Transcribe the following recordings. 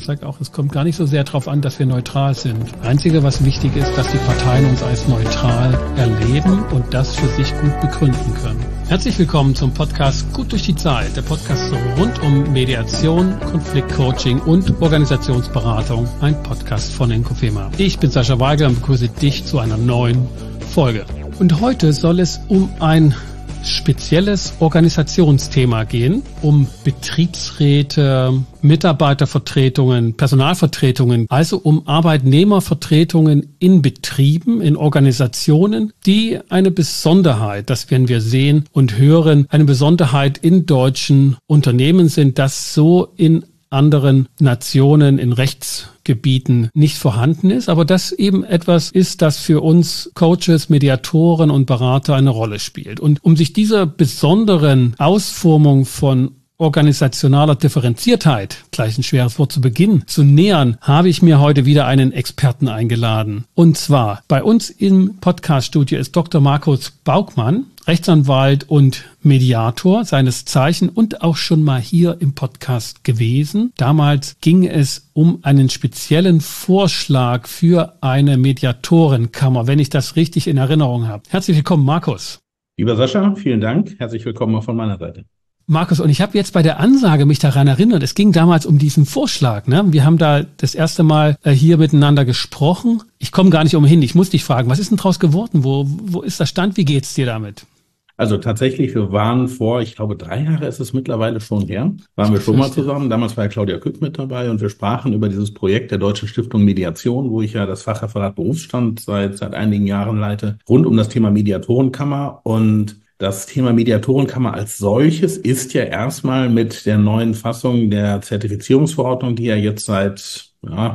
Ich sage auch, es kommt gar nicht so sehr darauf an, dass wir neutral sind. Das Einzige, was wichtig ist, dass die Parteien uns als neutral erleben und das für sich gut begründen können. Herzlich willkommen zum Podcast Gut durch die Zeit, der Podcast rund um Mediation, Konfliktcoaching und Organisationsberatung, ein Podcast von Inkofema. Ich bin Sascha Weigel und begrüße dich zu einer neuen Folge. Und heute soll es um ein spezielles Organisationsthema gehen, um Betriebsräte, Mitarbeitervertretungen, Personalvertretungen, also um Arbeitnehmervertretungen in Betrieben, in Organisationen, die eine Besonderheit, das werden wir sehen und hören, eine Besonderheit in deutschen Unternehmen sind, das so in anderen Nationen, in Rechtsgebieten nicht vorhanden ist, aber das eben etwas ist, das für uns Coaches, Mediatoren und Berater eine Rolle spielt. Und um sich dieser besonderen Ausformung von organisationaler Differenziertheit, gleich ein schweres Wort zu Beginn, zu nähern, habe ich mir heute wieder einen Experten eingeladen. Und zwar bei uns im Podcast-Studio ist Dr. Markus Baugmann, Rechtsanwalt und Mediator seines Zeichen und auch schon mal hier im Podcast gewesen. Damals ging es um einen speziellen Vorschlag für eine Mediatorenkammer, wenn ich das richtig in Erinnerung habe. Herzlich willkommen, Markus. Lieber Sascha, vielen Dank. Herzlich willkommen auch von meiner Seite. Markus, und ich habe jetzt bei der Ansage mich daran erinnert, es ging damals um diesen Vorschlag. Ne? Wir haben da das erste Mal hier miteinander gesprochen. Ich komme gar nicht umhin, ich muss dich fragen, was ist denn draus geworden? Wo ist der Stand? Wie geht's dir damit? Also tatsächlich, wir waren vor, ich glaube 3 Jahre ist es mittlerweile schon her, waren wir schon mal zusammen. Damals war ja Claudia Kück mit dabei und wir sprachen über dieses Projekt der Deutschen Stiftung Mediation, wo ich ja das Fachreferat Berufsstand seit einigen Jahren leite, rund um das Thema Mediatorenkammer. Und das Thema Mediatorenkammer als solches ist ja erstmal mit der neuen Fassung der Zertifizierungsverordnung, die ja jetzt seit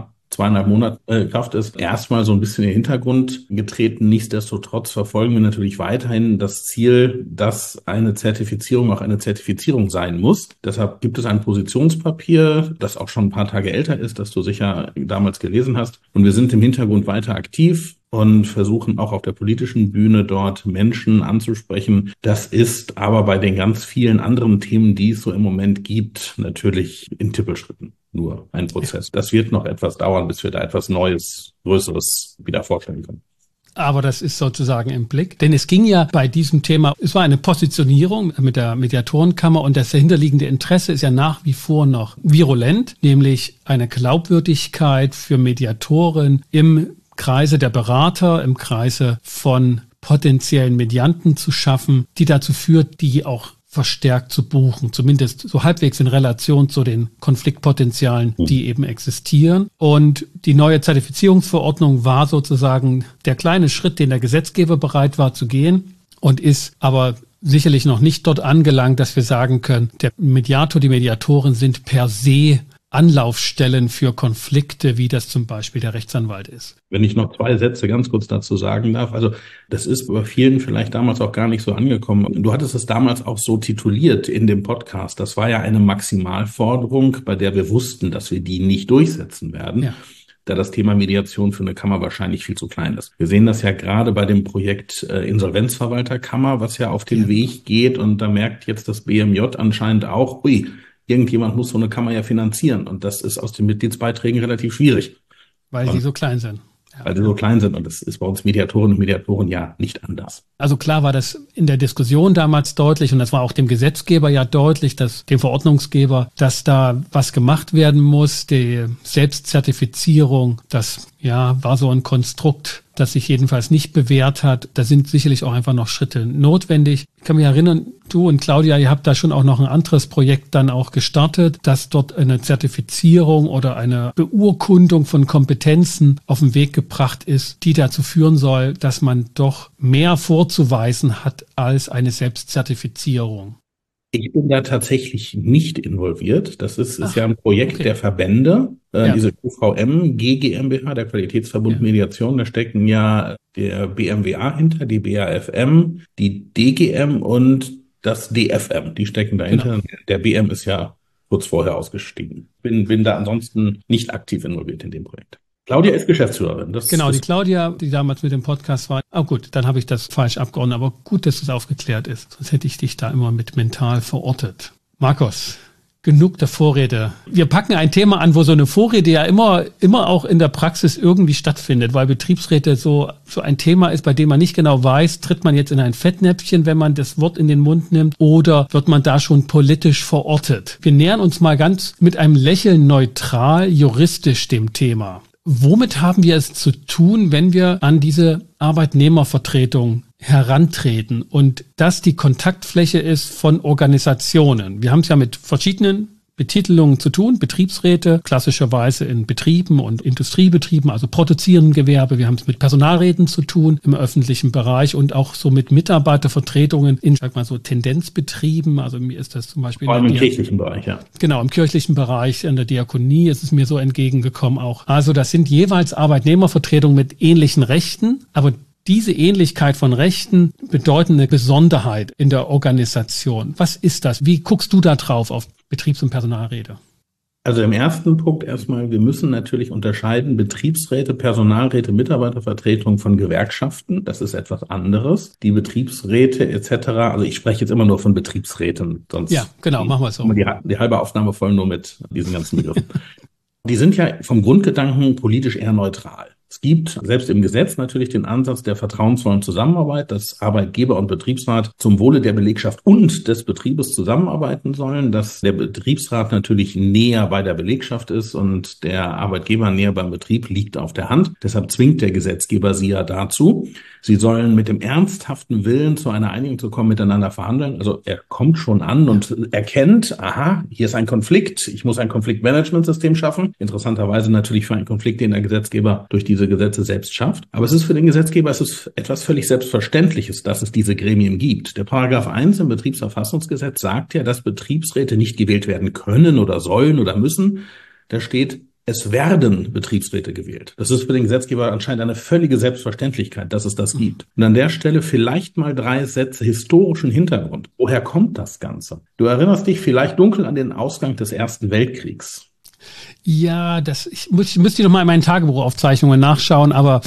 2,5 Monaten Kraft ist, erstmal so ein bisschen in den Hintergrund getreten. Nichtsdestotrotz verfolgen wir natürlich weiterhin das Ziel, dass eine Zertifizierung auch eine Zertifizierung sein muss. Deshalb gibt es ein Positionspapier, das auch schon ein paar Tage älter ist, das du sicher damals gelesen hast. Und wir sind im Hintergrund weiter aktiv und versuchen auch auf der politischen Bühne dort Menschen anzusprechen. Das ist aber bei den ganz vielen anderen Themen, die es so im Moment gibt, natürlich in Tippelschritten nur ein Prozess. Das wird noch etwas dauern, bis wir da etwas Neues, Größeres wieder vorstellen können. Aber das ist sozusagen im Blick. Denn es ging ja bei diesem Thema, es war eine Positionierung mit der Mediatorenkammer und das dahinterliegende Interesse ist ja nach wie vor noch virulent, nämlich eine Glaubwürdigkeit für Mediatoren im Kreise der Berater, im Kreise von potenziellen Medianten zu schaffen, die dazu führt, die auch verstärkt zu buchen, zumindest so halbwegs in Relation zu den Konfliktpotenzialen, die eben existieren. Und die neue Zertifizierungsverordnung war sozusagen der kleine Schritt, den der Gesetzgeber bereit war zu gehen und ist aber sicherlich noch nicht dort angelangt, dass wir sagen können, der Mediator, die Mediatoren sind per se Anlaufstellen für Konflikte, wie das zum Beispiel der Rechtsanwalt ist. Wenn ich noch 2 Sätze ganz kurz dazu sagen darf, also das ist bei vielen vielleicht damals auch gar nicht so angekommen. Du hattest es damals auch so tituliert in dem Podcast. Das war ja eine Maximalforderung, bei der wir wussten, dass wir die nicht durchsetzen werden. Ja. Da das Thema Mediation für eine Kammer wahrscheinlich viel zu klein ist. Wir sehen das ja gerade bei dem Projekt Insolvenzverwalterkammer, was ja auf den Weg geht und da merkt jetzt das BMJ anscheinend auch, irgendjemand muss so eine Kammer ja finanzieren und das ist aus den Mitgliedsbeiträgen relativ schwierig. Weil sie so klein sind. Ja. Weil sie so klein sind und das ist bei uns Mediatorinnen und Mediatoren ja nicht anders. Also klar war das in der Diskussion damals deutlich und das war auch dem Gesetzgeber ja deutlich, dem Verordnungsgeber, dass da was gemacht werden muss. Die Selbstzertifizierung, das war so ein Konstrukt, das sich jedenfalls nicht bewährt hat. Da sind sicherlich auch einfach noch Schritte notwendig. Ich kann mich erinnern, du und Claudia, ihr habt da schon auch noch ein anderes Projekt dann auch gestartet, dass dort eine Zertifizierung oder eine Beurkundung von Kompetenzen auf den Weg gebracht ist, die dazu führen soll, dass man doch mehr vorzuweisen hat als eine Selbstzertifizierung. Ich bin da tatsächlich nicht involviert. Das ist ja ein Projekt der Verbände, diese QVM, GmbH, der Qualitätsverbund Mediation. Da stecken ja der BMWA hinter, die BAFM, die DGM und das DFM. Die stecken dahinter. Genau. Der BM ist ja kurz vorher ausgestiegen. Bin da ansonsten nicht aktiv involviert in dem Projekt. Claudia ist Geschäftsführerin. Die Claudia, die damals mit dem Podcast war. Oh gut, dann habe ich das falsch abgeordnet, aber gut, dass es aufgeklärt ist. Sonst hätte ich dich da immer mit mental verortet. Markus, genug der Vorrede. Wir packen ein Thema an, wo so eine Vorrede ja immer auch in der Praxis irgendwie stattfindet, weil Betriebsräte so ein Thema ist, bei dem man nicht genau weiß, tritt man jetzt in ein Fettnäpfchen, wenn man das Wort in den Mund nimmt, oder wird man da schon politisch verortet? Wir nähern uns mal ganz mit einem Lächeln neutral, juristisch dem Thema. Womit haben wir es zu tun, wenn wir an diese Arbeitnehmervertretung herantreten und das die Kontaktfläche ist von Organisationen? Wir haben es ja mit verschiedenen Betitelungen zu tun, Betriebsräte, klassischerweise in Betrieben und Industriebetrieben, also produzierenden Gewerbe. Wir haben es mit Personalräten zu tun im öffentlichen Bereich und auch so mit Mitarbeitervertretungen in, sag mal so, Tendenzbetrieben. Also mir ist das zum Beispiel vor allem im kirchlichen Bereich, ja. Genau, im kirchlichen Bereich, in der Diakonie ist es mir so entgegengekommen auch. Also das sind jeweils Arbeitnehmervertretungen mit ähnlichen Rechten, aber diese Ähnlichkeit von Rechten bedeuten eine Besonderheit in der Organisation. Was ist das? Wie guckst du da drauf auf Betriebs- und Personalräte? Also im ersten Punkt erstmal, wir müssen natürlich unterscheiden Betriebsräte, Personalräte, Mitarbeitervertretung von Gewerkschaften. Das ist etwas anderes. Die Betriebsräte etc., also ich spreche jetzt immer nur von Betriebsräten. Sonst ja, genau, machen wir es so. Die halbe Aufnahme voll nur mit diesen ganzen Begriffen. Die sind ja vom Grundgedanken politisch eher neutral. Es gibt selbst im Gesetz natürlich den Ansatz der vertrauensvollen Zusammenarbeit, dass Arbeitgeber und Betriebsrat zum Wohle der Belegschaft und des Betriebes zusammenarbeiten sollen, dass der Betriebsrat natürlich näher bei der Belegschaft ist und der Arbeitgeber näher beim Betrieb, liegt auf der Hand. Deshalb zwingt der Gesetzgeber sie ja dazu. Sie sollen mit dem ernsthaften Willen, zu einer Einigung zu kommen, miteinander verhandeln. Also er kommt schon an und erkennt, aha, hier ist ein Konflikt, ich muss ein Konfliktmanagementsystem schaffen. Interessanterweise natürlich für einen Konflikt, den der Gesetzgeber durch diese Gesetze selbst schafft. Aber es ist für den Gesetzgeber, es ist etwas völlig Selbstverständliches, dass es diese Gremien gibt. Der Paragraph 1 im Betriebsverfassungsgesetz sagt ja, dass Betriebsräte nicht gewählt werden können oder sollen oder müssen. Da steht, es werden Betriebsräte gewählt. Das ist für den Gesetzgeber anscheinend eine völlige Selbstverständlichkeit, dass es das gibt. Und an der Stelle vielleicht mal 3 Sätze historischen Hintergrund. Woher kommt das Ganze? Du erinnerst dich vielleicht dunkel an den Ausgang des Ersten Weltkriegs. Ja, ich müsste noch mal in meinen Tagebuchaufzeichnungen nachschauen, aber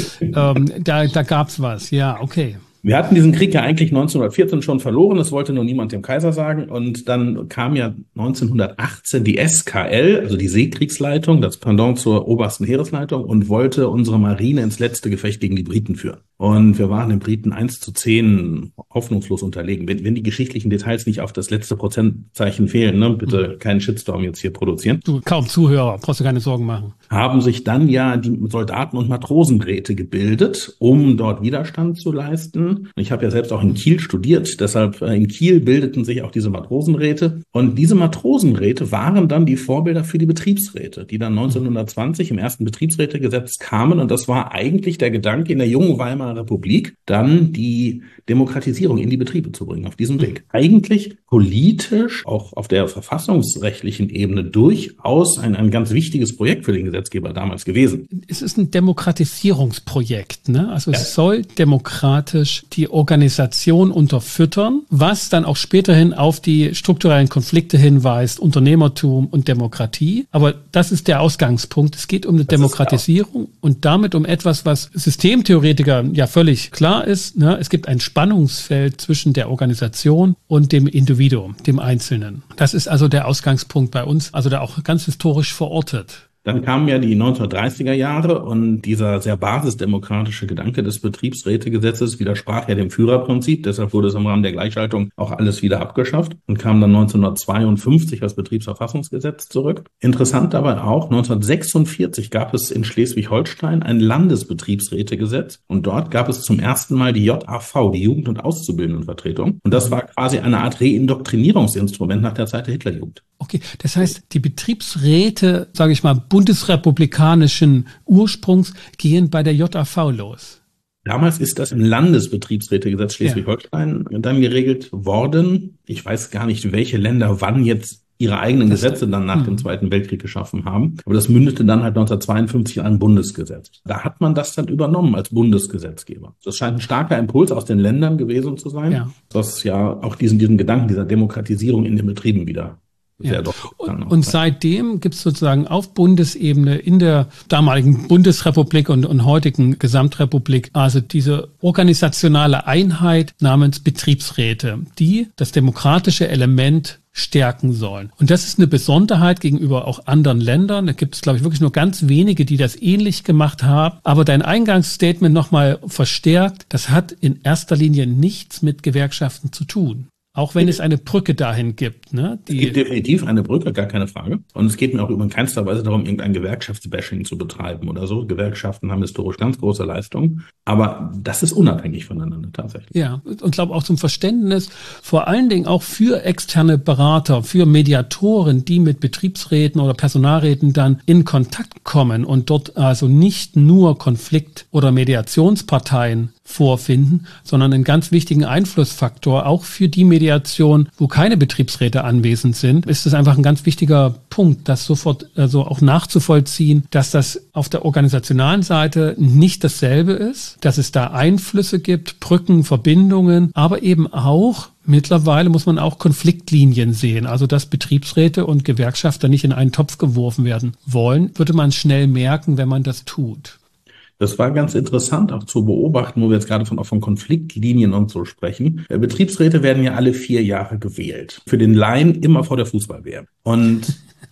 da gab's was. Ja, okay. Wir hatten diesen Krieg ja eigentlich 1914 schon verloren, das wollte nur niemand dem Kaiser sagen. Und dann kam ja 1918 die SKL, also die Seekriegsleitung, das Pendant zur obersten Heeresleitung, und wollte unsere Marine ins letzte Gefecht gegen die Briten führen. Und wir waren den Briten 1:10 hoffnungslos unterlegen. Wenn die geschichtlichen Details nicht auf das letzte Prozentzeichen fehlen, ne, bitte keinen Shitstorm jetzt hier produzieren. Du, kaum Zuhörer, brauchst du keine Sorgen machen. Haben sich dann ja die Soldaten- und Matrosenräte gebildet, um dort Widerstand zu leisten. Ich habe ja selbst auch in Kiel studiert, deshalb in Kiel bildeten sich auch diese Matrosenräte. Und diese Matrosenräte waren dann die Vorbilder für die Betriebsräte, die dann 1920 im ersten Betriebsrätegesetz kamen. Und das war eigentlich der Gedanke in der jungen Weimarer Republik, dann die Demokratisierung in die Betriebe zu bringen, auf diesem Weg. Eigentlich politisch, auch auf der verfassungsrechtlichen Ebene, durchaus ein ganz wichtiges Projekt für den Gesetzgeber damals gewesen. Es ist ein Demokratisierungsprojekt, ne? Also es soll demokratisch die Organisation unterfüttern, was dann auch späterhin auf die strukturellen Konflikte hinweist, Unternehmertum und Demokratie. Aber das ist der Ausgangspunkt. Es geht um eine Demokratisierung und damit um etwas, was Systemtheoretiker ja völlig klar ist, ne? Es gibt ein Spannungsfeld zwischen der Organisation und dem Individuum, dem Einzelnen. Das ist also der Ausgangspunkt bei uns, also da auch ganz historisch verortet. Dann kamen ja die 1930er Jahre und dieser sehr basisdemokratische Gedanke des Betriebsrätegesetzes widersprach ja dem Führerprinzip. Deshalb wurde es im Rahmen der Gleichschaltung auch alles wieder abgeschafft und kam dann 1952 als Betriebsverfassungsgesetz zurück. Interessant dabei auch, 1946 gab es in Schleswig-Holstein ein Landesbetriebsrätegesetz und dort gab es zum ersten Mal die JAV, die Jugend- und Auszubildendenvertretung. Und das war quasi eine Art Reindoktrinierungsinstrument nach der Zeit der Hitlerjugend. Okay, das heißt, die Betriebsräte, sage ich mal, bundesrepublikanischen Ursprungs gehen bei der JAV los. Damals ist das im Landesbetriebsrätegesetz Schleswig-Holstein dann geregelt worden. Ich weiß gar nicht, welche Länder wann jetzt ihre eigenen Gesetze dann nach dem Zweiten Weltkrieg geschaffen haben. Aber das mündete dann halt 1952 in ein Bundesgesetz. Da hat man das dann übernommen als Bundesgesetzgeber. Das scheint ein starker Impuls aus den Ländern gewesen zu sein, was ja auch diesen Gedanken dieser Demokratisierung in den Betrieben wieder sehr doch. Und seitdem gibt es sozusagen auf Bundesebene in der damaligen Bundesrepublik und heutigen Gesamtrepublik also diese organisationale Einheit namens Betriebsräte, die das demokratische Element stärken sollen. Und das ist eine Besonderheit gegenüber auch anderen Ländern. Da gibt es, glaube ich, wirklich nur ganz wenige, die das ähnlich gemacht haben. Aber dein Eingangsstatement nochmal verstärkt, das hat in erster Linie nichts mit Gewerkschaften zu tun. Auch wenn es eine Brücke dahin gibt. Ne? Es gibt definitiv eine Brücke, gar keine Frage. Und es geht mir auch in keinster Weise darum, irgendein Gewerkschaftsbashing zu betreiben oder so. Gewerkschaften haben historisch ganz große Leistungen. Aber das ist unabhängig voneinander tatsächlich. Ja, und glaube auch zum Verständnis, vor allen Dingen auch für externe Berater, für Mediatoren, die mit Betriebsräten oder Personalräten dann in Kontakt kommen und dort also nicht nur Konflikt- oder Mediationsparteien vorfinden, sondern einen ganz wichtigen Einflussfaktor auch für die Mediation, wo keine Betriebsräte anwesend sind, ist es einfach ein ganz wichtiger Punkt, das sofort also auch nachzuvollziehen, dass das auf der organisationalen Seite nicht dasselbe ist, dass es da Einflüsse gibt, Brücken, Verbindungen, aber eben auch mittlerweile muss man auch Konfliktlinien sehen, also dass Betriebsräte und Gewerkschafter nicht in einen Topf geworfen werden wollen, würde man schnell merken, wenn man das tut. Das war ganz interessant auch zu beobachten, wo wir jetzt gerade von Konfliktlinien und so sprechen. Betriebsräte werden ja alle 4 Jahre gewählt. Für den Laien immer vor der Fußball-WM. Und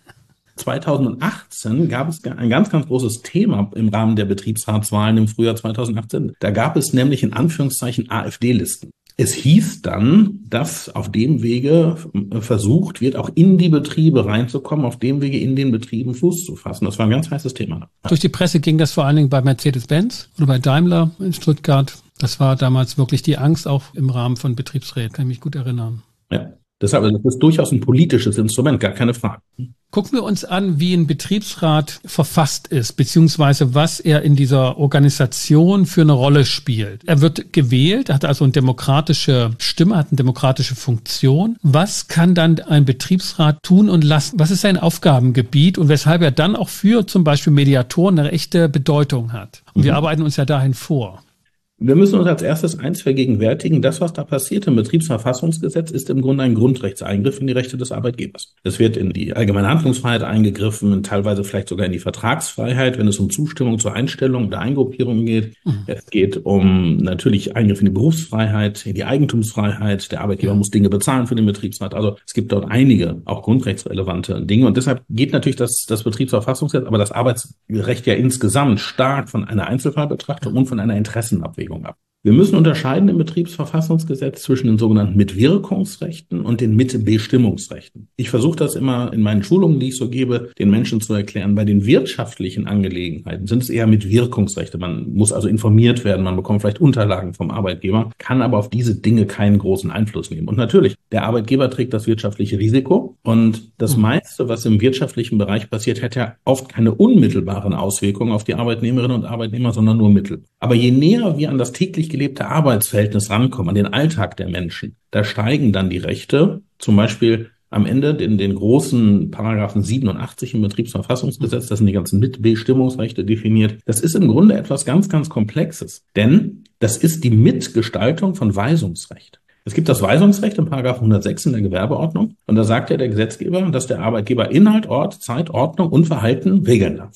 2018 gab es ein ganz, ganz großes Thema im Rahmen der Betriebsratswahlen im Frühjahr 2018. Da gab es nämlich in Anführungszeichen AfD-Listen. Es hieß dann, dass auf dem Wege versucht wird, auch in die Betriebe reinzukommen, auf dem Wege in den Betrieben Fuß zu fassen. Das war ein ganz heißes Thema. Durch die Presse ging das vor allen Dingen bei Mercedes-Benz oder bei Daimler in Stuttgart. Das war damals wirklich die Angst, auch im Rahmen von Betriebsräten, kann ich mich gut erinnern. Ja, deshalb, das ist durchaus ein politisches Instrument, gar keine Frage. Gucken wir uns an, wie ein Betriebsrat verfasst ist, beziehungsweise was er in dieser Organisation für eine Rolle spielt. Er wird gewählt, hat also eine demokratische Stimme, hat eine demokratische Funktion. Was kann dann ein Betriebsrat tun und lassen? Was ist sein Aufgabengebiet und weshalb er dann auch für zum Beispiel Mediatoren eine echte Bedeutung hat? Und wir arbeiten uns ja dahin vor. Wir müssen uns als erstes eins vergegenwärtigen. Das, was da passiert im Betriebsverfassungsgesetz, ist im Grunde ein Grundrechtseingriff in die Rechte des Arbeitgebers. Es wird in die allgemeine Handlungsfreiheit eingegriffen, teilweise vielleicht sogar in die Vertragsfreiheit, wenn es um Zustimmung zur Einstellung oder Eingruppierung geht. Es geht um natürlich Eingriff in die Berufsfreiheit, in die Eigentumsfreiheit. Der Arbeitgeber muss Dinge bezahlen für den Betriebsrat. Also es gibt dort einige auch grundrechtsrelevante Dinge. Und deshalb geht natürlich das Betriebsverfassungsgesetz, aber das Arbeitsrecht ja insgesamt stark von einer Einzelfallbetrachtung und von einer Interessenabwägung ab. Wir müssen unterscheiden im Betriebsverfassungsgesetz zwischen den sogenannten Mitwirkungsrechten und den Mitbestimmungsrechten. Ich versuche das immer in meinen Schulungen, die ich so gebe, den Menschen zu erklären. Bei den wirtschaftlichen Angelegenheiten sind es eher Mitwirkungsrechte. Man muss also informiert werden, man bekommt vielleicht Unterlagen vom Arbeitgeber, kann aber auf diese Dinge keinen großen Einfluss nehmen. Und natürlich, der Arbeitgeber trägt das wirtschaftliche Risiko und das meiste, was im wirtschaftlichen Bereich passiert, hat ja oft keine unmittelbaren Auswirkungen auf die Arbeitnehmerinnen und Arbeitnehmer, sondern nur mittel. Aber je näher wir an das täglich gelebte Arbeitsverhältnis rankommen, an den Alltag der Menschen, da steigen dann die Rechte, zum Beispiel am Ende den großen Paragraphen 87 im Betriebsverfassungsgesetz, das sind die ganzen Mitbestimmungsrechte definiert. Das ist im Grunde etwas ganz, ganz Komplexes, denn das ist die Mitgestaltung von Weisungsrecht. Es gibt das Weisungsrecht im Paragraph 106 in der Gewerbeordnung und da sagt ja der Gesetzgeber, dass der Arbeitgeber Inhalt, Ort, Zeit, Ordnung und Verhalten regeln darf.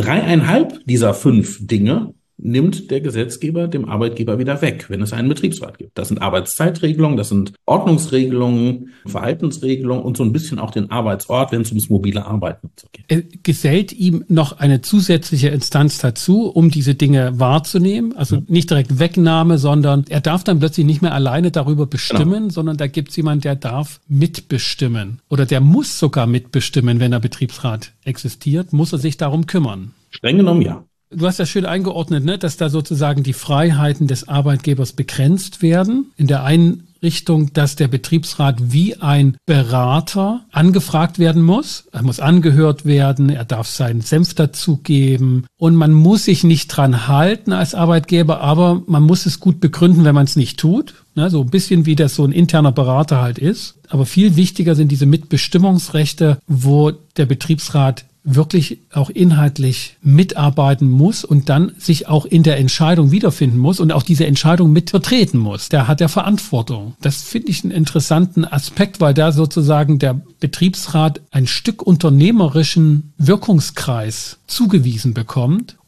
3,5 dieser 5 Dinge nimmt der Gesetzgeber dem Arbeitgeber wieder weg, wenn es einen Betriebsrat gibt. Das sind Arbeitszeitregelungen, das sind Ordnungsregelungen, Verhaltensregelungen und so ein bisschen auch den Arbeitsort, wenn es ums mobile Arbeiten geht. Gesellt ihm noch eine zusätzliche Instanz dazu, um diese Dinge wahrzunehmen? Also nicht direkt Wegnahme, sondern er darf dann plötzlich nicht mehr alleine darüber bestimmen, sondern da gibt es jemanden, der darf mitbestimmen. Oder der muss sogar mitbestimmen, wenn der Betriebsrat existiert, muss er sich darum kümmern. Streng genommen ja. Du hast ja schön eingeordnet, ne, dass da sozusagen die Freiheiten des Arbeitgebers begrenzt werden. In der einen Richtung, dass der Betriebsrat wie ein Berater angefragt werden muss. Er muss angehört werden, er darf seinen Senf dazugeben und man muss sich nicht dran halten als Arbeitgeber, aber man muss es gut begründen, wenn man es nicht tut. Ne, so ein bisschen wie das so ein interner Berater halt ist. Aber viel wichtiger sind diese Mitbestimmungsrechte, wo der Betriebsrat wirklich auch inhaltlich mitarbeiten muss und dann sich auch in der Entscheidung wiederfinden muss und auch diese Entscheidung mit vertreten muss. Der hat ja Verantwortung. Das finde ich einen interessanten Aspekt, weil da sozusagen der Betriebsrat ein Stück unternehmerischen Wirkungskreis zugewiesen bekommt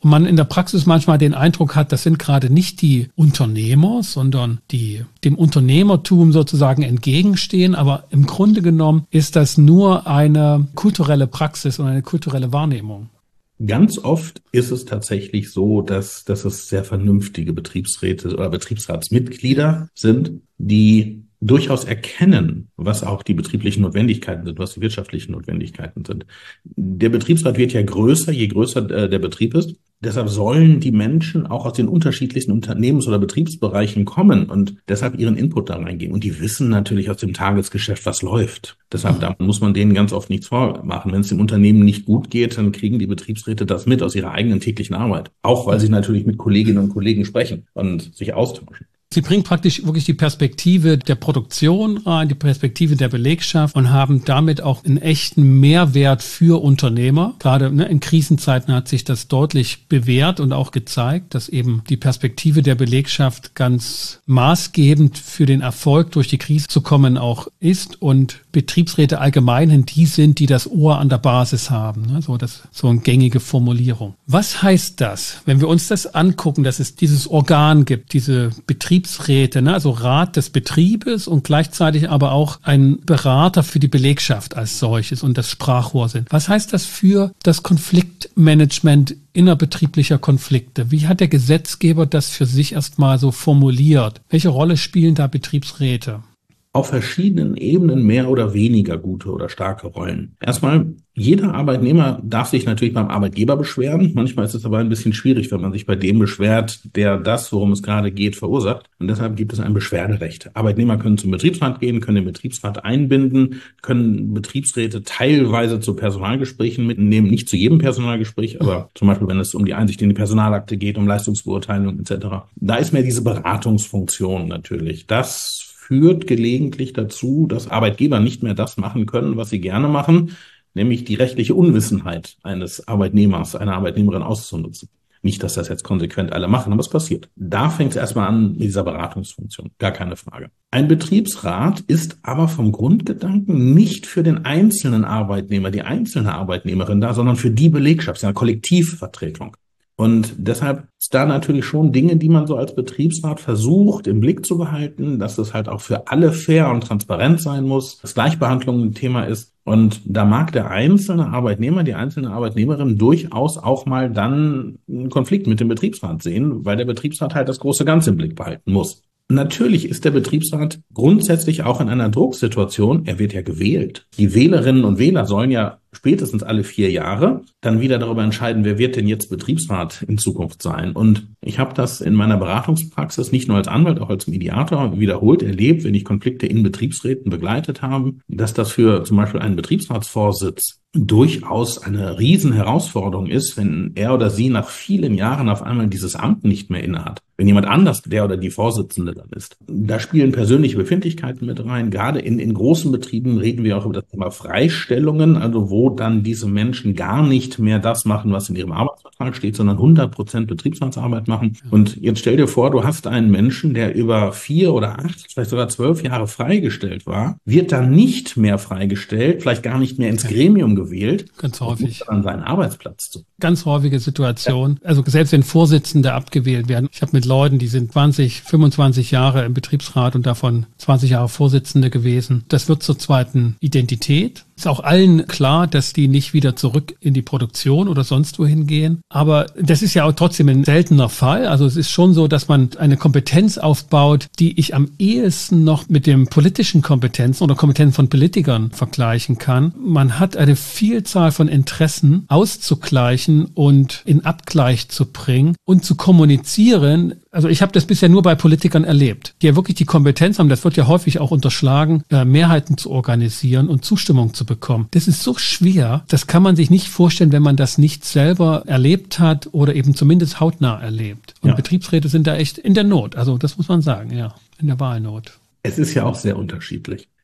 und man in der Praxis manchmal den Eindruck hat, das sind gerade nicht die Unternehmer, sondern die dem Unternehmertum sozusagen entgegenstehen. Aber im Grunde genommen ist das nur eine kulturelle Praxis und eine kulturelle Wahrnehmung. Ganz oft ist es tatsächlich so, dass es sehr vernünftige Betriebsräte oder Betriebsratsmitglieder sind, die durchaus erkennen, was auch die betrieblichen Notwendigkeiten sind, was die wirtschaftlichen Notwendigkeiten sind. Der Betriebsrat wird ja größer, je größer der Betrieb ist. Deshalb sollen die Menschen auch aus den unterschiedlichsten Unternehmens- oder Betriebsbereichen kommen und deshalb ihren Input da reingeben. Und die wissen natürlich aus dem Tagesgeschäft, was läuft. Deshalb da muss man denen ganz oft nichts vormachen. Wenn es dem Unternehmen nicht gut geht, dann kriegen die Betriebsräte das mit aus ihrer eigenen täglichen Arbeit. Auch weil sie natürlich mit Kolleginnen und Kollegen sprechen und sich austauschen. Sie bringen praktisch wirklich die Perspektive der Produktion rein, die Perspektive der Belegschaft und haben damit auch einen echten Mehrwert für Unternehmer. Gerade in Krisenzeiten hat sich das deutlich bewährt und auch gezeigt, dass eben die Perspektive der Belegschaft ganz maßgebend für den Erfolg durch die Krise zu kommen auch ist und Betriebsräte allgemein die sind, die das Ohr an der Basis haben. So eine gängige Formulierung. Was heißt das, wenn wir uns das angucken, dass es dieses Organ gibt, diese Betriebsräte, also Rat des Betriebes und gleichzeitig aber auch ein Berater für die Belegschaft als solches und das Sprachrohr sind. Was heißt das für das Konfliktmanagement innerbetrieblicher Konflikte? Wie hat der Gesetzgeber das für sich erstmal so formuliert? Welche Rolle spielen da Betriebsräte? Auf verschiedenen Ebenen mehr oder weniger gute oder starke Rollen. Erstmal, jeder Arbeitnehmer darf sich natürlich beim Arbeitgeber beschweren. Manchmal ist es aber ein bisschen schwierig, wenn man sich bei dem beschwert, der das, worum es gerade geht, verursacht. Und deshalb gibt es ein Beschwerderecht. Arbeitnehmer können zum Betriebsrat gehen, können den Betriebsrat einbinden, können Betriebsräte teilweise zu Personalgesprächen mitnehmen. Nicht zu jedem Personalgespräch, aber zum Beispiel, wenn es um die Einsicht in die Personalakte geht, um Leistungsbeurteilung etc. Da ist mehr diese Beratungsfunktion natürlich. Das führt gelegentlich dazu, dass Arbeitgeber nicht mehr das machen können, was sie gerne machen, nämlich die rechtliche Unwissenheit eines Arbeitnehmers, einer Arbeitnehmerin auszunutzen. Nicht, dass das jetzt konsequent alle machen, aber es passiert. Da fängt es erstmal an mit dieser Beratungsfunktion, gar keine Frage. Ein Betriebsrat ist aber vom Grundgedanken nicht für den einzelnen Arbeitnehmer, die einzelne Arbeitnehmerin da, sondern für die Belegschaft, eine Kollektivvertretung. Und deshalb ist da natürlich schon Dinge, die man so als Betriebsrat versucht im Blick zu behalten, dass es halt auch für alle fair und transparent sein muss, dass Gleichbehandlung ein Thema ist. Und da mag der einzelne Arbeitnehmer, die einzelne Arbeitnehmerin durchaus auch mal dann einen Konflikt mit dem Betriebsrat sehen, weil der Betriebsrat halt das große Ganze im Blick behalten muss. Natürlich ist der Betriebsrat grundsätzlich auch in einer Drucksituation. Er wird ja gewählt. Die Wählerinnen und Wähler sollen ja spätestens alle 4 Jahre dann wieder darüber entscheiden, wer wird denn jetzt Betriebsrat in Zukunft sein. Und ich habe das in meiner Beratungspraxis nicht nur als Anwalt, auch als Mediator wiederholt erlebt, wenn ich Konflikte in Betriebsräten begleitet habe, dass das für zum Beispiel einen Betriebsratsvorsitz durchaus eine Riesenherausforderung ist, wenn er oder sie nach vielen Jahren auf einmal dieses Amt nicht mehr innehat. Wenn jemand anders der oder die Vorsitzende dann ist. Da spielen persönliche Befindlichkeiten mit rein. Gerade in großen Betrieben reden wir auch über das Thema Freistellungen, also wo dann diese Menschen gar nicht mehr das machen, was in ihrem Arbeitsvertrag steht, sondern 100% Betriebsratsarbeit machen. Und jetzt stell dir vor, du hast einen Menschen, der über 4 oder 8, vielleicht sogar 12 Jahre freigestellt war, wird dann nicht mehr freigestellt, vielleicht gar nicht mehr ins Gremium gewählt. Ganz häufig. An seinen Arbeitsplatz zu. Ganz häufige Situation. Ja. Also selbst wenn Vorsitzende abgewählt werden. Ich habe mit Leuten, die sind 20, 25 Jahre im Betriebsrat und davon 20 Jahre Vorsitzende gewesen. Das wird zur zweiten Identität. Ist auch allen klar, dass die nicht wieder zurück in die Produktion oder sonst wohin gehen. Aber das ist ja auch trotzdem ein seltener Fall. Also es ist schon so, dass man eine Kompetenz aufbaut, die ich am ehesten noch mit den politischen Kompetenzen oder Kompetenzen von Politikern vergleichen kann. Man hat eine Vielzahl von Interessen auszugleichen und in Abgleich zu bringen und zu kommunizieren. Also ich habe das bisher nur bei Politikern erlebt, die ja wirklich die Kompetenz haben, das wird ja häufig auch unterschlagen, Mehrheiten zu organisieren und Zustimmung zu bekommen. Das ist so schwer, das kann man sich nicht vorstellen, wenn man das nicht selber erlebt hat oder eben zumindest hautnah erlebt. Und ja. Betriebsräte sind da echt in der Not, also das muss man sagen, ja, in der Wahlnot. Es ist ja auch sehr unterschiedlich.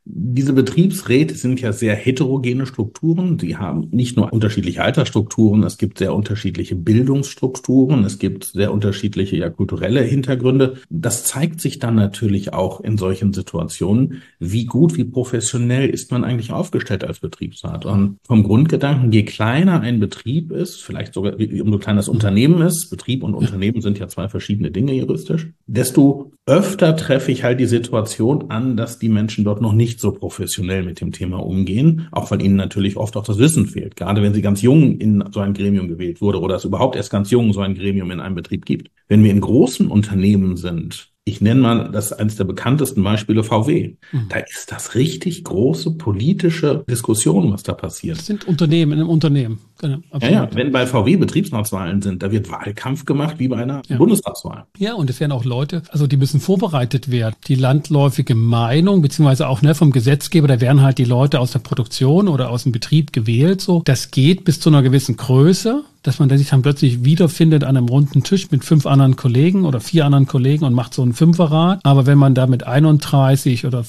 Diese Betriebsräte sind ja sehr heterogene Strukturen. Sie haben nicht nur unterschiedliche Altersstrukturen, es gibt sehr unterschiedliche Bildungsstrukturen, es gibt sehr unterschiedliche kulturelle Hintergründe. Das zeigt sich dann natürlich auch in solchen Situationen, wie gut, wie professionell ist man eigentlich aufgestellt als Betriebsrat. Und vom Grundgedanken, je kleiner ein Betrieb ist, vielleicht sogar umso kleiner das Unternehmen ist, Betrieb und Unternehmen sind ja zwei verschiedene Dinge juristisch, desto öfter treffe ich halt die Situation an, dass die Menschen dort noch nicht so professionell mit dem Thema umgehen, auch weil ihnen natürlich oft auch das Wissen fehlt, gerade wenn sie ganz jung in so ein Gremium gewählt wurde oder es überhaupt erst ganz jung so ein Gremium in einem Betrieb gibt. Wenn wir in großen Unternehmen sind, ich nenne mal das eines der bekanntesten Beispiele VW. Da ist das richtig große politische Diskussion, was da passiert. Das sind Unternehmen in einem Unternehmen. Genau, ja, wenn bei VW Betriebsratswahlen sind, da wird Wahlkampf gemacht wie bei einer Bundestagswahl. Ja, und es werden auch Leute, also die müssen vorbereitet werden. Die landläufige Meinung, beziehungsweise auch vom Gesetzgeber, da werden halt die Leute aus der Produktion oder aus dem Betrieb gewählt. So, das geht bis zu einer gewissen Größe, dass man sich dann plötzlich wiederfindet an einem runden Tisch mit 5 anderen Kollegen oder 4 anderen Kollegen und macht so einen Fünferrat. Aber wenn man da mit 31 oder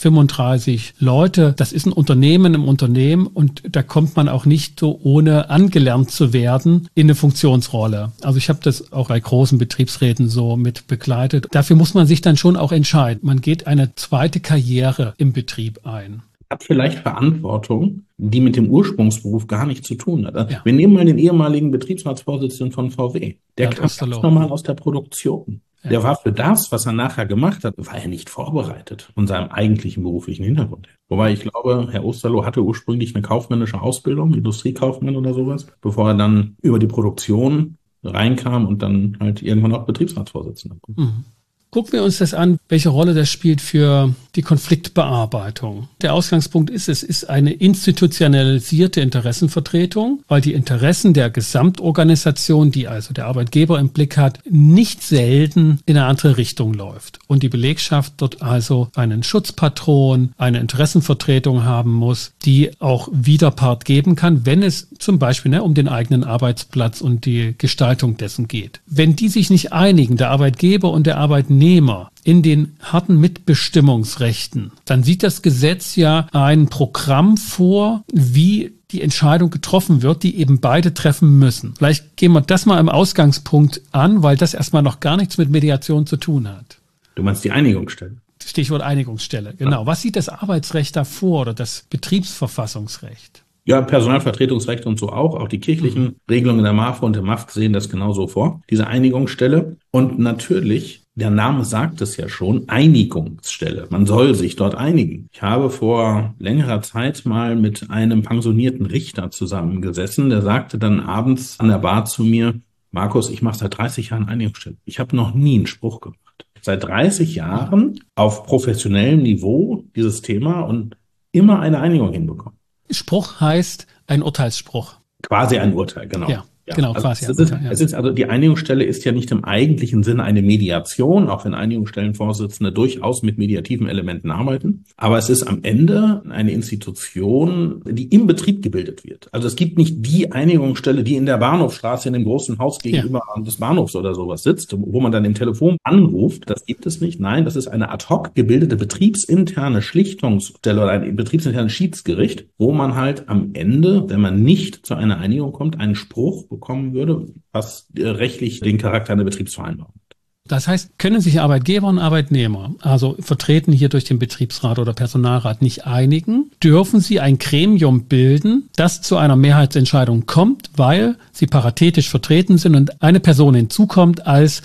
35 Leute, das ist ein Unternehmen im Unternehmen und da kommt man auch nicht so ohne angelernt zu werden in eine Funktionsrolle. Also ich habe das auch bei großen Betriebsräten so mit begleitet. Dafür muss man sich dann schon auch entscheiden. Man geht eine zweite Karriere im Betrieb ein. Hat vielleicht Verantwortung, die mit dem Ursprungsberuf gar nichts zu tun hat. Ja. Wir nehmen mal den ehemaligen Betriebsratsvorsitzenden von VW. Der kam ganz normal aus der Produktion. Ja. Der war für das, was er nachher gemacht hat, war er nicht vorbereitet von seinem eigentlichen beruflichen Hintergrund. Wobei ich glaube, Herr Osterloh hatte ursprünglich eine kaufmännische Ausbildung, Industriekaufmann oder sowas, bevor er dann über die Produktion reinkam und dann halt irgendwann auch Betriebsratsvorsitzender. Gucken wir uns das an, welche Rolle das spielt für die Konfliktbearbeitung. Der Ausgangspunkt ist, es ist eine institutionalisierte Interessenvertretung, weil die Interessen der Gesamtorganisation, die also der Arbeitgeber im Blick hat, nicht selten in eine andere Richtung läuft. Und die Belegschaft dort also einen Schutzpatron, eine Interessenvertretung haben muss, die auch Widerpart geben kann, wenn es zum Beispiel um den eigenen Arbeitsplatz und die Gestaltung dessen geht. Wenn die sich nicht einigen, der Arbeitgeber und der Arbeitnehmer, in den harten Mitbestimmungsrechten, dann sieht das Gesetz ja ein Programm vor, wie die Entscheidung getroffen wird, die eben beide treffen müssen. Vielleicht gehen wir das mal im Ausgangspunkt an, weil das erstmal noch gar nichts mit Mediation zu tun hat. Du meinst die Einigungsstelle? Stichwort Einigungsstelle, genau. Ja. Was sieht das Arbeitsrecht da vor oder das Betriebsverfassungsrecht? Ja, Personalvertretungsrecht und so auch die kirchlichen Regelungen der MAFO und der MAFG sehen das genauso vor, diese Einigungsstelle. Und natürlich, der Name sagt es ja schon, Einigungsstelle. Man soll sich dort einigen. Ich habe vor längerer Zeit mal mit einem pensionierten Richter zusammengesessen, der sagte dann abends an der Bar zu mir, Markus, ich mache seit 30 Jahren Einigungsstelle. Ich habe noch nie einen Spruch gemacht. Seit 30 Jahren auf professionellem Niveau dieses Thema und immer eine Einigung hinbekommen. Spruch heißt ein Urteilsspruch. Quasi ein Urteil, genau. Ja. Genau, also quasi. Es ist also die Einigungsstelle ist ja nicht im eigentlichen Sinne eine Mediation, auch wenn Einigungsstellenvorsitzende durchaus mit mediativen Elementen arbeiten. Aber es ist am Ende eine Institution, die im Betrieb gebildet wird. Also es gibt nicht die Einigungsstelle, die in der Bahnhofstraße in dem großen Haus gegenüber des Bahnhofs oder sowas sitzt, wo man dann im Telefon anruft. Das gibt es nicht. Nein, das ist eine ad hoc gebildete betriebsinterne Schlichtungsstelle oder ein betriebsinternes Schiedsgericht, wo man halt am Ende, wenn man nicht zu einer Einigung kommt, einen Spruch bekommen würde, was rechtlich den Charakter einer Betriebsvereinbarung hat. Das heißt, können sich Arbeitgeber und Arbeitnehmer, also vertreten hier durch den Betriebsrat oder Personalrat, nicht einigen, dürfen sie ein Gremium bilden, das zu einer Mehrheitsentscheidung kommt, weil sie paritätisch vertreten sind und eine Person hinzukommt als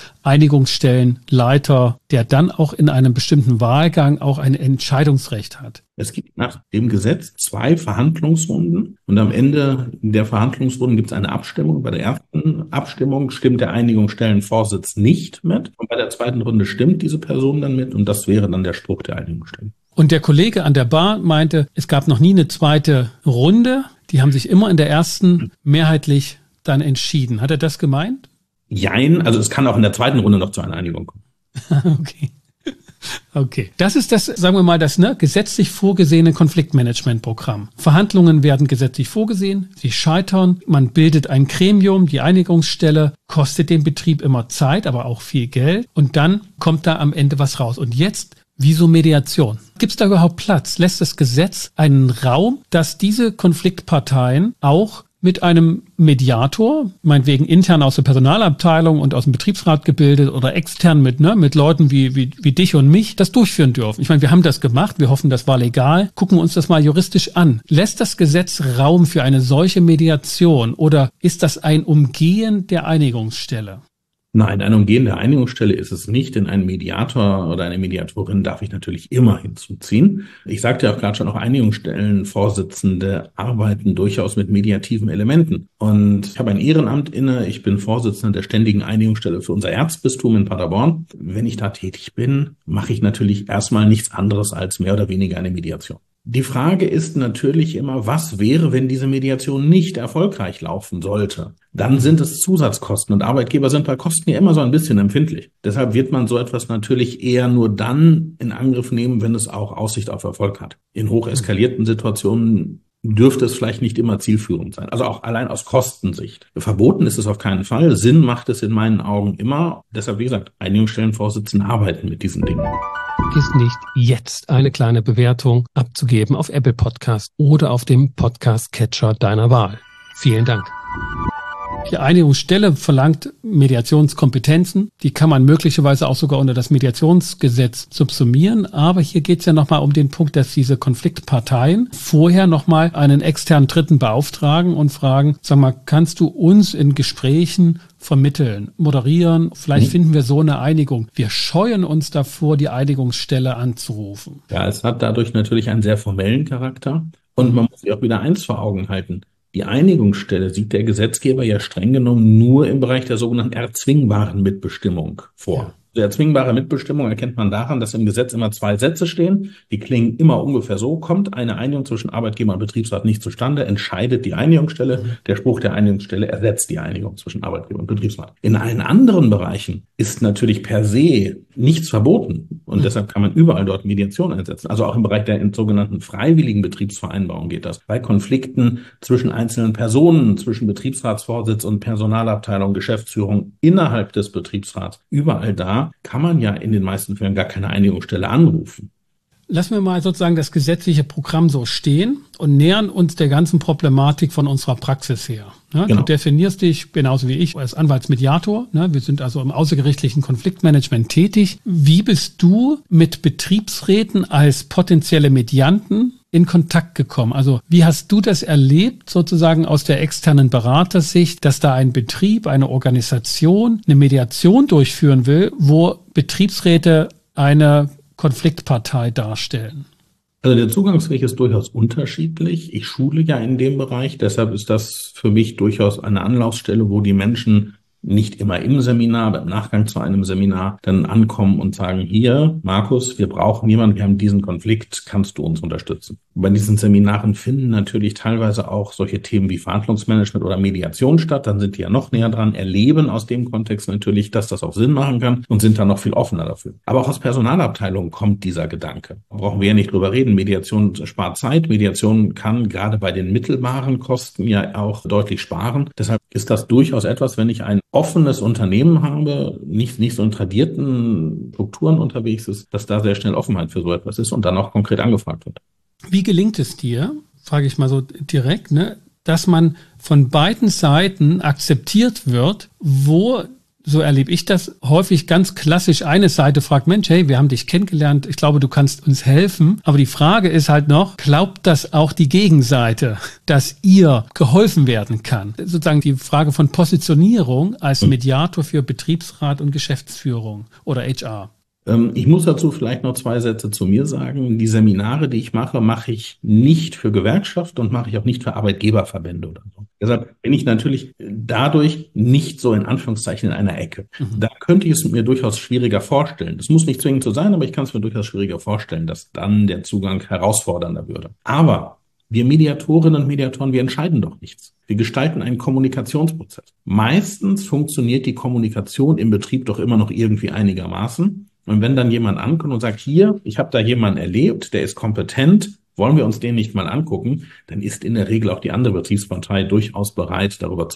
Einigungsstellenleiter, der dann auch in einem bestimmten Wahlgang auch ein Entscheidungsrecht hat. Es gibt nach dem Gesetz 2 Verhandlungsrunden und am Ende der Verhandlungsrunden gibt es eine Abstimmung. Bei der ersten Abstimmung stimmt der Einigungsstellenvorsitz nicht mit und bei der zweiten Runde stimmt diese Person dann mit und das wäre dann der Spruch der Einigungsstellen. Und der Kollege an der Bar meinte, es gab noch nie eine zweite Runde. Die haben sich immer in der ersten mehrheitlich dann entschieden. Hat er das gemeint? Jein, also es kann auch in der zweiten Runde noch zu einer Einigung kommen. Okay. Das ist das, sagen wir mal, das gesetzlich vorgesehene Konfliktmanagementprogramm. Verhandlungen werden gesetzlich vorgesehen, sie scheitern, man bildet ein Gremium, die Einigungsstelle, kostet den Betrieb immer Zeit, aber auch viel Geld und dann kommt da am Ende was raus. Und jetzt Wieso Mediation? Gibt es da überhaupt Platz? Lässt das Gesetz einen Raum, dass diese Konfliktparteien auch mit einem Mediator, meinetwegen intern aus der Personalabteilung und aus dem Betriebsrat gebildet oder extern mit Leuten wie dich und mich, das durchführen dürfen? Ich meine, wir haben das gemacht, wir hoffen, das war legal. Gucken wir uns das mal juristisch an. Lässt das Gesetz Raum für eine solche Mediation oder ist das ein Umgehen der Einigungsstelle? Nein, ein Umgehen der Einigungsstelle ist es nicht, denn einen Mediator oder eine Mediatorin darf ich natürlich immer hinzuziehen. Ich sagte ja auch gerade schon, auch Einigungsstellenvorsitzende arbeiten durchaus mit mediativen Elementen. Und ich habe ein Ehrenamt inne, ich bin Vorsitzender der ständigen Einigungsstelle für unser Erzbistum in Paderborn. Wenn ich da tätig bin, mache ich natürlich erstmal nichts anderes als mehr oder weniger eine Mediation. Die Frage ist natürlich immer, was wäre, wenn diese Mediation nicht erfolgreich laufen sollte? Dann sind es Zusatzkosten und Arbeitgeber sind bei Kosten ja immer so ein bisschen empfindlich. Deshalb wird man so etwas natürlich eher nur dann in Angriff nehmen, wenn es auch Aussicht auf Erfolg hat. In hoch eskalierten Situationen dürfte es vielleicht nicht immer zielführend sein. Also auch allein aus Kostensicht. Verboten ist es auf keinen Fall. Sinn macht es in meinen Augen immer. Deshalb, wie gesagt, Einigungsstellenvorsitzende arbeiten mit diesen Dingen. Ist nicht jetzt eine kleine Bewertung abzugeben auf Apple Podcast oder auf dem Podcast-Catcher deiner Wahl. Vielen Dank. Die Einigungsstelle verlangt Mediationskompetenzen. Die kann man möglicherweise auch sogar unter das Mediationsgesetz subsumieren. Aber hier geht es ja nochmal um den Punkt, dass diese Konfliktparteien vorher nochmal einen externen Dritten beauftragen und fragen, sag mal, kannst du uns in Gesprächen vermitteln, moderieren? Vielleicht finden wir so eine Einigung. Wir scheuen uns davor, die Einigungsstelle anzurufen. Ja, es hat dadurch natürlich einen sehr formellen Charakter. Und man muss sich auch wieder eins vor Augen halten. Die Einigungsstelle sieht der Gesetzgeber ja streng genommen nur im Bereich der sogenannten erzwingbaren Mitbestimmung vor. Ja. Die erzwingbare Mitbestimmung erkennt man daran, dass im Gesetz immer 2 Sätze stehen. Die klingen immer ungefähr so: Kommt eine Einigung zwischen Arbeitgeber und Betriebsrat nicht zustande, entscheidet die Einigungsstelle. Der Spruch der Einigungsstelle ersetzt die Einigung zwischen Arbeitgeber und Betriebsrat. In allen anderen Bereichen ist natürlich per se nichts verboten. Und deshalb kann man überall dort Mediation einsetzen. Also auch im Bereich der sogenannten freiwilligen Betriebsvereinbarung geht das. Bei Konflikten zwischen einzelnen Personen, zwischen Betriebsratsvorsitz und Personalabteilung, Geschäftsführung innerhalb des Betriebsrats, überall da kann man ja in den meisten Fällen gar keine Einigungsstelle anrufen. Lassen wir mal sozusagen das gesetzliche Programm so stehen und nähern uns der ganzen Problematik von unserer Praxis her. Ne? Genau. Du definierst dich genauso wie ich als Anwaltsmediator. Ne? Wir sind also im außergerichtlichen Konfliktmanagement tätig. Wie bist du mit Betriebsräten als potenzielle Medianten in Kontakt gekommen? Also wie hast du das erlebt, sozusagen aus der externen Beratersicht, dass da ein Betrieb, eine Organisation eine Mediation durchführen will, wo Betriebsräte eine Konfliktpartei darstellen? Also der Zugangsweg ist durchaus unterschiedlich. Ich schule ja in dem Bereich, deshalb ist das für mich durchaus eine Anlaufstelle, wo die Menschen nicht immer im Seminar, aber im Nachgang zu einem Seminar dann ankommen und sagen, hier, Markus, wir brauchen jemanden, wir haben diesen Konflikt, kannst du uns unterstützen? Bei diesen Seminaren finden natürlich teilweise auch solche Themen wie Verhandlungsmanagement oder Mediation statt, dann sind die ja noch näher dran, erleben aus dem Kontext natürlich, dass das auch Sinn machen kann und sind dann noch viel offener dafür. Aber auch aus Personalabteilungen kommt dieser Gedanke. Da brauchen wir ja nicht drüber reden, Mediation spart Zeit, Mediation kann gerade bei den mittelbaren Kosten ja auch deutlich sparen. Deshalb ist das durchaus etwas, wenn ich ein offenes Unternehmen habe, nicht so in tradierten Strukturen unterwegs ist, dass da sehr schnell Offenheit für so etwas ist und dann auch konkret angefragt wird. Wie gelingt es dir, frage ich mal so direkt, dass man von beiden Seiten akzeptiert wird, wo, so erlebe ich das, häufig ganz klassisch eine Seite fragt, Mensch, hey, wir haben dich kennengelernt, ich glaube, du kannst uns helfen. Aber die Frage ist halt noch, glaubt das auch die Gegenseite, dass ihr geholfen werden kann? Sozusagen die Frage von Positionierung als Mediator für Betriebsrat und Geschäftsführung oder HR. Ich muss dazu vielleicht noch 2 Sätze zu mir sagen. Die Seminare, die ich mache ich nicht für Gewerkschaft und mache ich auch nicht für Arbeitgeberverbände oder so. Deshalb bin ich natürlich dadurch nicht so in Anführungszeichen in einer Ecke. Da könnte ich es mir durchaus schwieriger vorstellen. Das muss nicht zwingend so sein, aber ich kann es mir durchaus schwieriger vorstellen, dass dann der Zugang herausfordernder würde. Aber wir Mediatorinnen und Mediatoren, wir entscheiden doch nichts. Wir gestalten einen Kommunikationsprozess. Meistens funktioniert die Kommunikation im Betrieb doch immer noch irgendwie einigermaßen. Und wenn dann jemand ankommt und sagt, hier, ich habe da jemanden erlebt, der ist kompetent, wollen wir uns den nicht mal angucken, dann ist in der Regel auch die andere Betriebspartei durchaus bereit, darüber zu reden.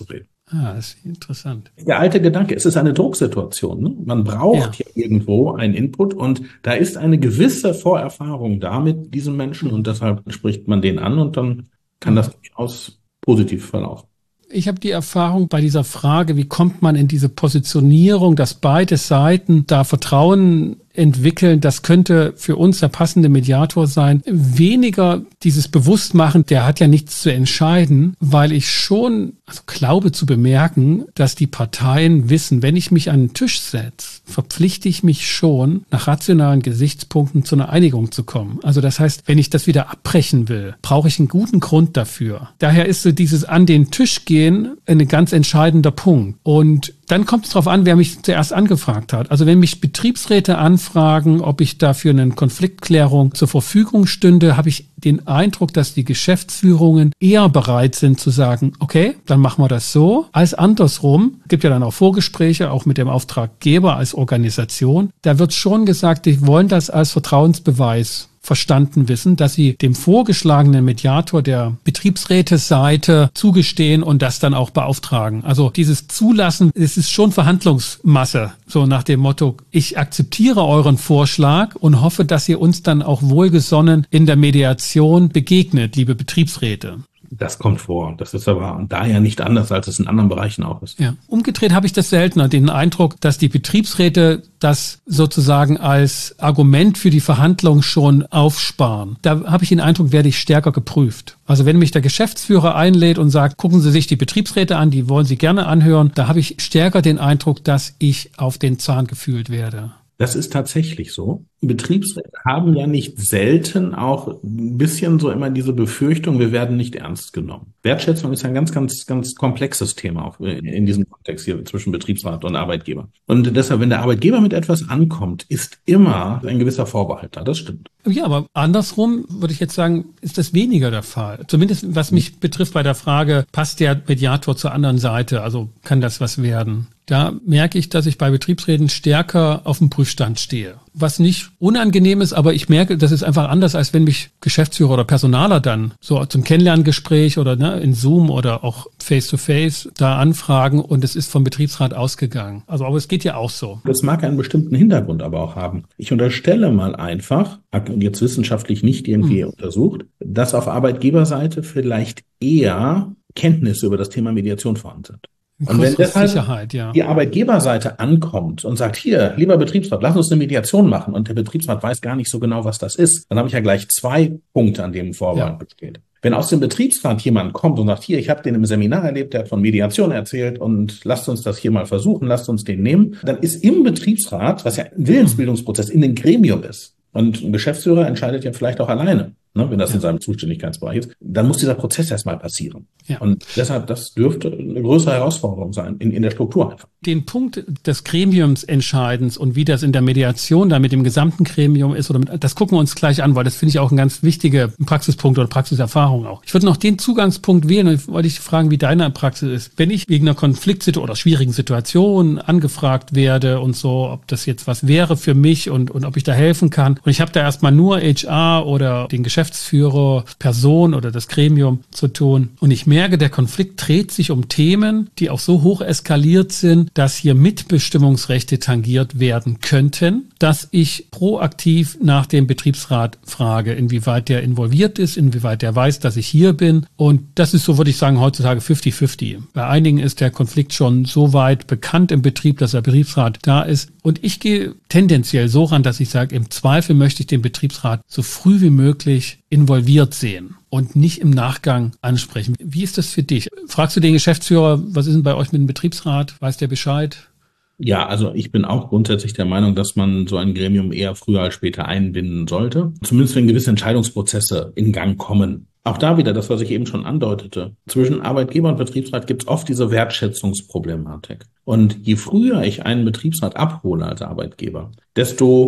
Ah, das ist interessant. Der alte Gedanke, es ist eine Drucksituation. Ne? Man braucht ja irgendwo einen Input und da ist eine gewisse Vorerfahrung da mit diesem Menschen und deshalb spricht man den an und dann kann das durchaus positiv verlaufen. Ich habe die Erfahrung bei dieser Frage, wie kommt man in diese Positionierung, dass beide Seiten da Vertrauen entwickeln, das könnte für uns der passende Mediator sein. Weniger dieses Bewusstmachen, der hat ja nichts zu entscheiden, weil ich schon glaube zu bemerken, dass die Parteien wissen, wenn ich mich an den Tisch setze, verpflichte ich mich schon, nach rationalen Gesichtspunkten zu einer Einigung zu kommen. Also das heißt, wenn ich das wieder abbrechen will, brauche ich einen guten Grund dafür. Daher ist so dieses an den Tisch gehen ein ganz entscheidender Punkt. Und dann kommt es darauf an, wer mich zuerst angefragt hat. Also wenn mich Betriebsräte anfragen, ob ich dafür eine Konfliktklärung zur Verfügung stünde, habe ich den Eindruck, dass die Geschäftsführungen eher bereit sind zu sagen, okay, dann machen wir das so, als andersrum. Es gibt ja dann auch Vorgespräche, auch mit dem Auftraggeber als Organisation. Da wird schon gesagt, die wollen das als Vertrauensbeweis verstanden wissen, dass sie dem vorgeschlagenen Mediator der Betriebsräteseite zugestehen und das dann auch beauftragen. Also dieses Zulassen, es ist schon Verhandlungsmasse, so nach dem Motto, ich akzeptiere euren Vorschlag und hoffe, dass ihr uns dann auch wohlgesonnen in der Mediation begegnet, liebe Betriebsräte. Das kommt vor. Das ist aber daher nicht anders, als es in anderen Bereichen auch ist. Ja. Umgedreht habe ich das seltener, den Eindruck, dass die Betriebsräte das sozusagen als Argument für die Verhandlung schon aufsparen. Da habe ich den Eindruck, werde ich stärker geprüft. Also wenn mich der Geschäftsführer einlädt und sagt, gucken Sie sich die Betriebsräte an, die wollen Sie gerne anhören, da habe ich stärker den Eindruck, dass ich auf den Zahn gefühlt werde. Das ist tatsächlich so. Betriebsräte haben ja nicht selten auch ein bisschen so immer diese Befürchtung, wir werden nicht ernst genommen. Wertschätzung ist ein ganz, ganz, ganz komplexes Thema auch in diesem Kontext hier zwischen Betriebsrat und Arbeitgeber. Und deshalb, wenn der Arbeitgeber mit etwas ankommt, ist immer ein gewisser Vorbehalt da. Das stimmt. Ja, aber andersrum würde ich jetzt sagen, ist das weniger der Fall. Zumindest was mich betrifft bei der Frage, passt der Mediator zur anderen Seite? Also kann das was werden? Da merke ich, dass ich bei Betriebsräten stärker auf dem Prüfstand stehe. Was nicht unangenehm ist, aber ich merke, das ist einfach anders, als wenn mich Geschäftsführer oder Personaler dann so zum Kennenlerngespräch oder in Zoom oder auch Face-to-Face da anfragen und es ist vom Betriebsrat ausgegangen. Also, aber es geht ja auch so. Das mag einen bestimmten Hintergrund aber auch haben. Ich unterstelle mal einfach, jetzt wissenschaftlich nicht irgendwie untersucht, dass auf Arbeitgeberseite vielleicht eher Kenntnisse über das Thema Mediation vorhanden sind. Und wenn deshalb die Arbeitgeberseite ankommt und sagt, hier, lieber Betriebsrat, lass uns eine Mediation machen und der Betriebsrat weiß gar nicht so genau, was das ist, dann habe ich ja gleich 2 Punkte, an denen Vorwand besteht. Wenn aus dem Betriebsrat jemand kommt und sagt, hier, ich habe den im Seminar erlebt, der hat von Mediation erzählt und lasst uns das hier mal versuchen, lasst uns den nehmen, dann ist im Betriebsrat, was ja ein Willensbildungsprozess in dem Gremium ist, und ein Geschäftsführer entscheidet ja vielleicht auch alleine, ne, wenn das in seinem Zuständigkeitsbereich ist, dann muss dieser Prozess erstmal passieren. Ja. Und deshalb, das dürfte eine größere Herausforderung sein in der Struktur einfach. Den Punkt des Gremiumsentscheidens und wie das in der Mediation da mit dem gesamten Gremium ist, das gucken wir uns gleich an, weil das finde ich auch ein ganz wichtiger Praxispunkt oder Praxiserfahrung auch. Ich würde noch den Zugangspunkt wählen und wollte dich fragen, wie deine Praxis ist. Wenn ich wegen einer Konfliktsituation oder schwierigen Situation angefragt werde und so, ob das jetzt was wäre für mich und ob ich da helfen kann. Und ich habe da erstmal nur HR oder den Geschäftsführer, Person oder das Gremium zu tun. Und ich merke, der Konflikt dreht sich um Themen, die auch so hoch eskaliert sind, dass hier Mitbestimmungsrechte tangiert werden könnten, dass ich proaktiv nach dem Betriebsrat frage, inwieweit der involviert ist, inwieweit der weiß, dass ich hier bin. Und das ist so, würde ich sagen, heutzutage 50-50. Bei einigen ist der Konflikt schon so weit bekannt im Betrieb, dass der Betriebsrat da ist. Und ich gehe tendenziell so ran, dass ich sage, im Zweifel möchte ich den Betriebsrat so früh wie möglich involviert sehen und nicht im Nachgang ansprechen. Wie ist das für dich? Fragst du den Geschäftsführer, was ist denn bei euch mit dem Betriebsrat? Weiß der Bescheid? Ja, also ich bin auch grundsätzlich der Meinung, dass man so ein Gremium eher früher als später einbinden sollte. Zumindest wenn gewisse Entscheidungsprozesse in Gang kommen. Auch da wieder das, was ich eben schon andeutete. Zwischen Arbeitgeber und Betriebsrat gibt es oft diese Wertschätzungsproblematik. Und je früher ich einen Betriebsrat abhole als Arbeitgeber, desto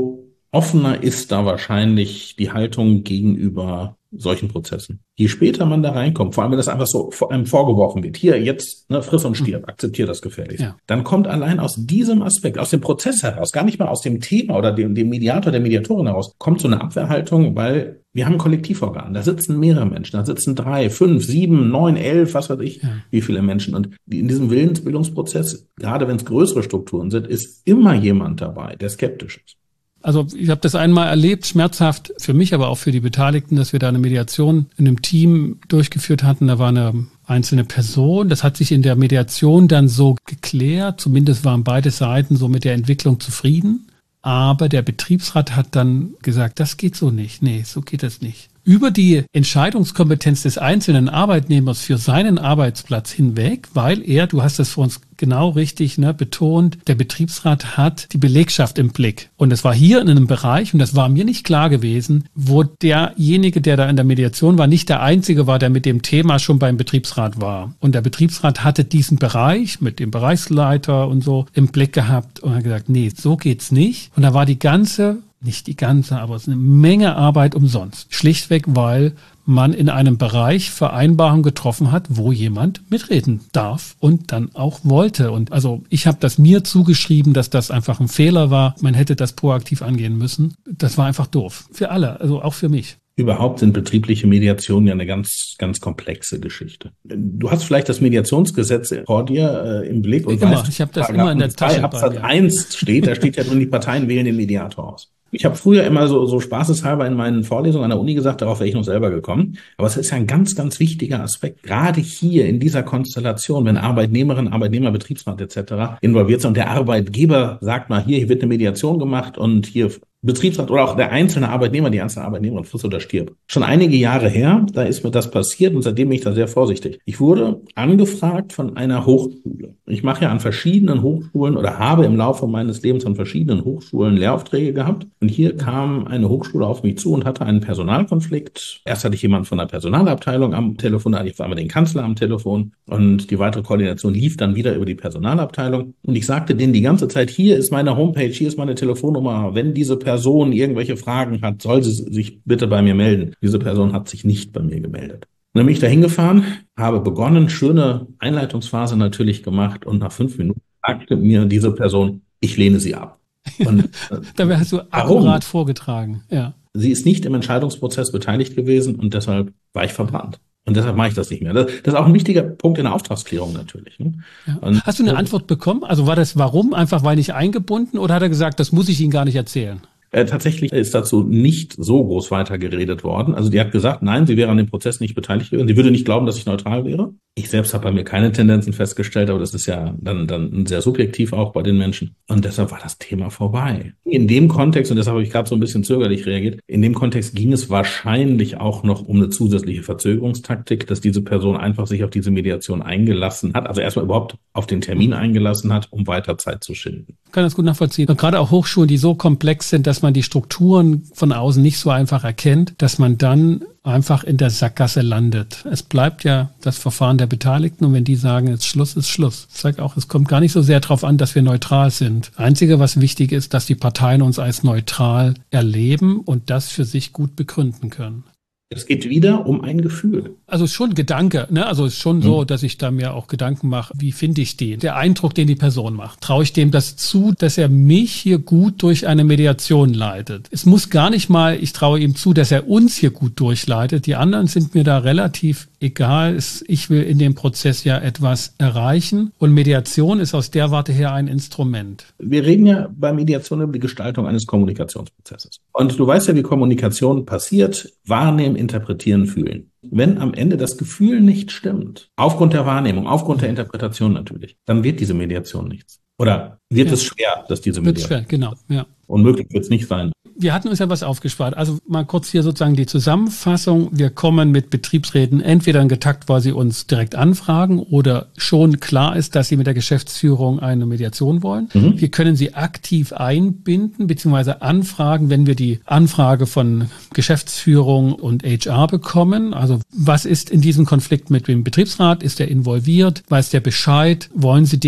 offener ist da wahrscheinlich die Haltung gegenüber solchen Prozessen. Je später man da reinkommt, vor allem wenn das einfach so vor einem vorgeworfen wird, hier jetzt friss und stirb, akzeptier das gefälligst, dann kommt allein aus diesem Aspekt, aus dem Prozess heraus, gar nicht mal aus dem Thema oder dem Mediator, der Mediatorin heraus, kommt so eine Abwehrhaltung, weil wir haben ein Kollektivorgan, da sitzen mehrere Menschen, da sitzen 3, 5, 7, 9, 11, was weiß ich, wie viele Menschen. Und in diesem Willensbildungsprozess, gerade wenn es größere Strukturen sind, ist immer jemand dabei, der skeptisch ist. Also ich habe das einmal erlebt, schmerzhaft für mich, aber auch für die Beteiligten, dass wir da eine Mediation in einem Team durchgeführt hatten. Da war eine einzelne Person. Das hat sich in der Mediation dann so geklärt. Zumindest waren beide Seiten so mit der Entwicklung zufrieden. Aber der Betriebsrat hat dann gesagt, das geht so nicht. Nee, so geht das nicht. Über die Entscheidungskompetenz des einzelnen Arbeitnehmers für seinen Arbeitsplatz hinweg, weil du hast das für uns genau richtig betont, der Betriebsrat hat die Belegschaft im Blick. Und es war hier in einem Bereich, und das war mir nicht klar gewesen, wo derjenige, der da in der Mediation war, nicht der Einzige war, der mit dem Thema schon beim Betriebsrat war. Und der Betriebsrat hatte diesen Bereich mit dem Bereichsleiter und so im Blick gehabt und hat gesagt, nee, so geht's nicht. Und da war nicht die ganze, aber es ist eine Menge Arbeit umsonst. Schlichtweg, weil man in einem Bereich Vereinbarungen getroffen hat, wo jemand mitreden darf und dann auch wollte. Und also ich habe das mir zugeschrieben, dass das einfach ein Fehler war. Man hätte das proaktiv angehen müssen. Das war einfach doof. Für alle, also auch für mich. Überhaupt sind betriebliche Mediationen ja eine ganz, ganz komplexe Geschichte. Du hast vielleicht das Mediationsgesetz vor dir im Blick und weißt, ich habe das immer in der Tasche. Absatz 1 steht, da steht ja drin, die Parteien wählen den Mediator aus. Ich habe früher immer so spaßeshalber in meinen Vorlesungen an der Uni gesagt, darauf wäre ich noch selber gekommen. Aber es ist ja ein ganz, ganz wichtiger Aspekt, gerade hier in dieser Konstellation, wenn Arbeitnehmerinnen, Arbeitnehmer, Betriebsrat etc. involviert sind und der Arbeitgeber sagt mal, hier wird eine Mediation gemacht und hier Betriebsrat oder auch der einzelne Arbeitnehmer, die einzelne Arbeitnehmerin friss oder stirb. Schon einige Jahre her, da ist mir das passiert und seitdem bin ich da sehr vorsichtig. Ich wurde angefragt von einer Hochschule. Ich mache ja an verschiedenen Hochschulen oder habe im Laufe meines Lebens an verschiedenen Hochschulen Lehraufträge gehabt. Und hier kam eine Hochschule auf mich zu und hatte einen Personalkonflikt. Erst hatte ich jemanden von der Personalabteilung am Telefon, da hatte ich auf einmal den Kanzler am Telefon und die weitere Koordination lief dann wieder über die Personalabteilung. Und ich sagte denen die ganze Zeit, hier ist meine Homepage, hier ist meine Telefonnummer. Wenn diese Person irgendwelche Fragen hat, soll sie sich bitte bei mir melden. Diese Person hat sich nicht bei mir gemeldet. Und dann bin ich da hingefahren, habe begonnen, schöne Einleitungsphase natürlich gemacht und nach 5 Minuten sagte mir diese Person, ich lehne sie ab. Und, dabei hast du akkurat vorgetragen. Ja. Sie ist nicht im Entscheidungsprozess beteiligt gewesen und deshalb war ich verbrannt. Und deshalb mache ich das nicht mehr. Das ist auch ein wichtiger Punkt in der Auftragsklärung natürlich. Ne? Ja. Hast du eine Antwort bekommen? Also war das warum? Einfach weil nicht eingebunden oder hat er gesagt, das muss ich Ihnen gar nicht erzählen? Tatsächlich ist dazu nicht so groß weiter geredet worden. Also die hat gesagt, nein, sie wäre an dem Prozess nicht beteiligt gewesen. Sie würde nicht glauben, dass ich neutral wäre. Ich selbst habe bei mir keine Tendenzen festgestellt, aber das ist ja dann sehr subjektiv auch bei den Menschen. Und deshalb war das Thema vorbei. In dem Kontext, und deshalb habe ich gerade so ein bisschen zögerlich reagiert, in dem Kontext ging es wahrscheinlich auch noch um eine zusätzliche Verzögerungstaktik, dass diese Person einfach sich auf diese Mediation eingelassen hat, also erstmal überhaupt auf den Termin eingelassen hat, um weiter Zeit zu schinden. Ich kann das gut nachvollziehen. Und gerade auch Hochschulen, die so komplex sind, dass man die Strukturen von außen nicht so einfach erkennt, dass man dann einfach in der Sackgasse landet. Es bleibt ja das Verfahren der Beteiligten und wenn die sagen, jetzt Schluss ist Schluss. Ich sage auch, es kommt gar nicht so sehr darauf an, dass wir neutral sind. Das Einzige, was wichtig ist, dass die Parteien uns als neutral erleben und das für sich gut begründen können. Es geht wieder um ein Gefühl. Also schon Gedanke, ne? Also es ist schon so, dass ich da mir auch Gedanken mache, wie finde ich den? Der Eindruck, den die Person macht. Traue ich dem das zu, dass er mich hier gut durch eine Mediation leitet? Es muss gar nicht mal, ich traue ihm zu, dass er uns hier gut durchleitet. Die anderen sind mir da relativ egal. Ich will in dem Prozess ja etwas erreichen und Mediation ist aus der Warte her ein Instrument. Wir reden ja bei Mediation über die Gestaltung eines Kommunikationsprozesses. Und du weißt ja, wie Kommunikation passiert, wahrnehmen, interpretieren, fühlen. Wenn am Ende das Gefühl nicht stimmt, aufgrund der Wahrnehmung, aufgrund der Interpretation natürlich, dann wird diese Mediation nichts. Oder wird es schwer, dass diese Mediation... Wird schwer, genau, ja. Unmöglich wird es nicht sein. Wir hatten uns ja was aufgespart. Also mal kurz hier sozusagen die Zusammenfassung. Wir kommen mit Betriebsräten entweder in Getakt, weil sie uns direkt anfragen oder schon klar ist, dass sie mit der Geschäftsführung eine Mediation wollen. Wir können sie aktiv einbinden bzw. anfragen, wenn wir die Anfrage von Geschäftsführung und HR bekommen. Also was ist in diesem Konflikt mit dem Betriebsrat? Ist er involviert? Weiß der Bescheid? Wollen Sie den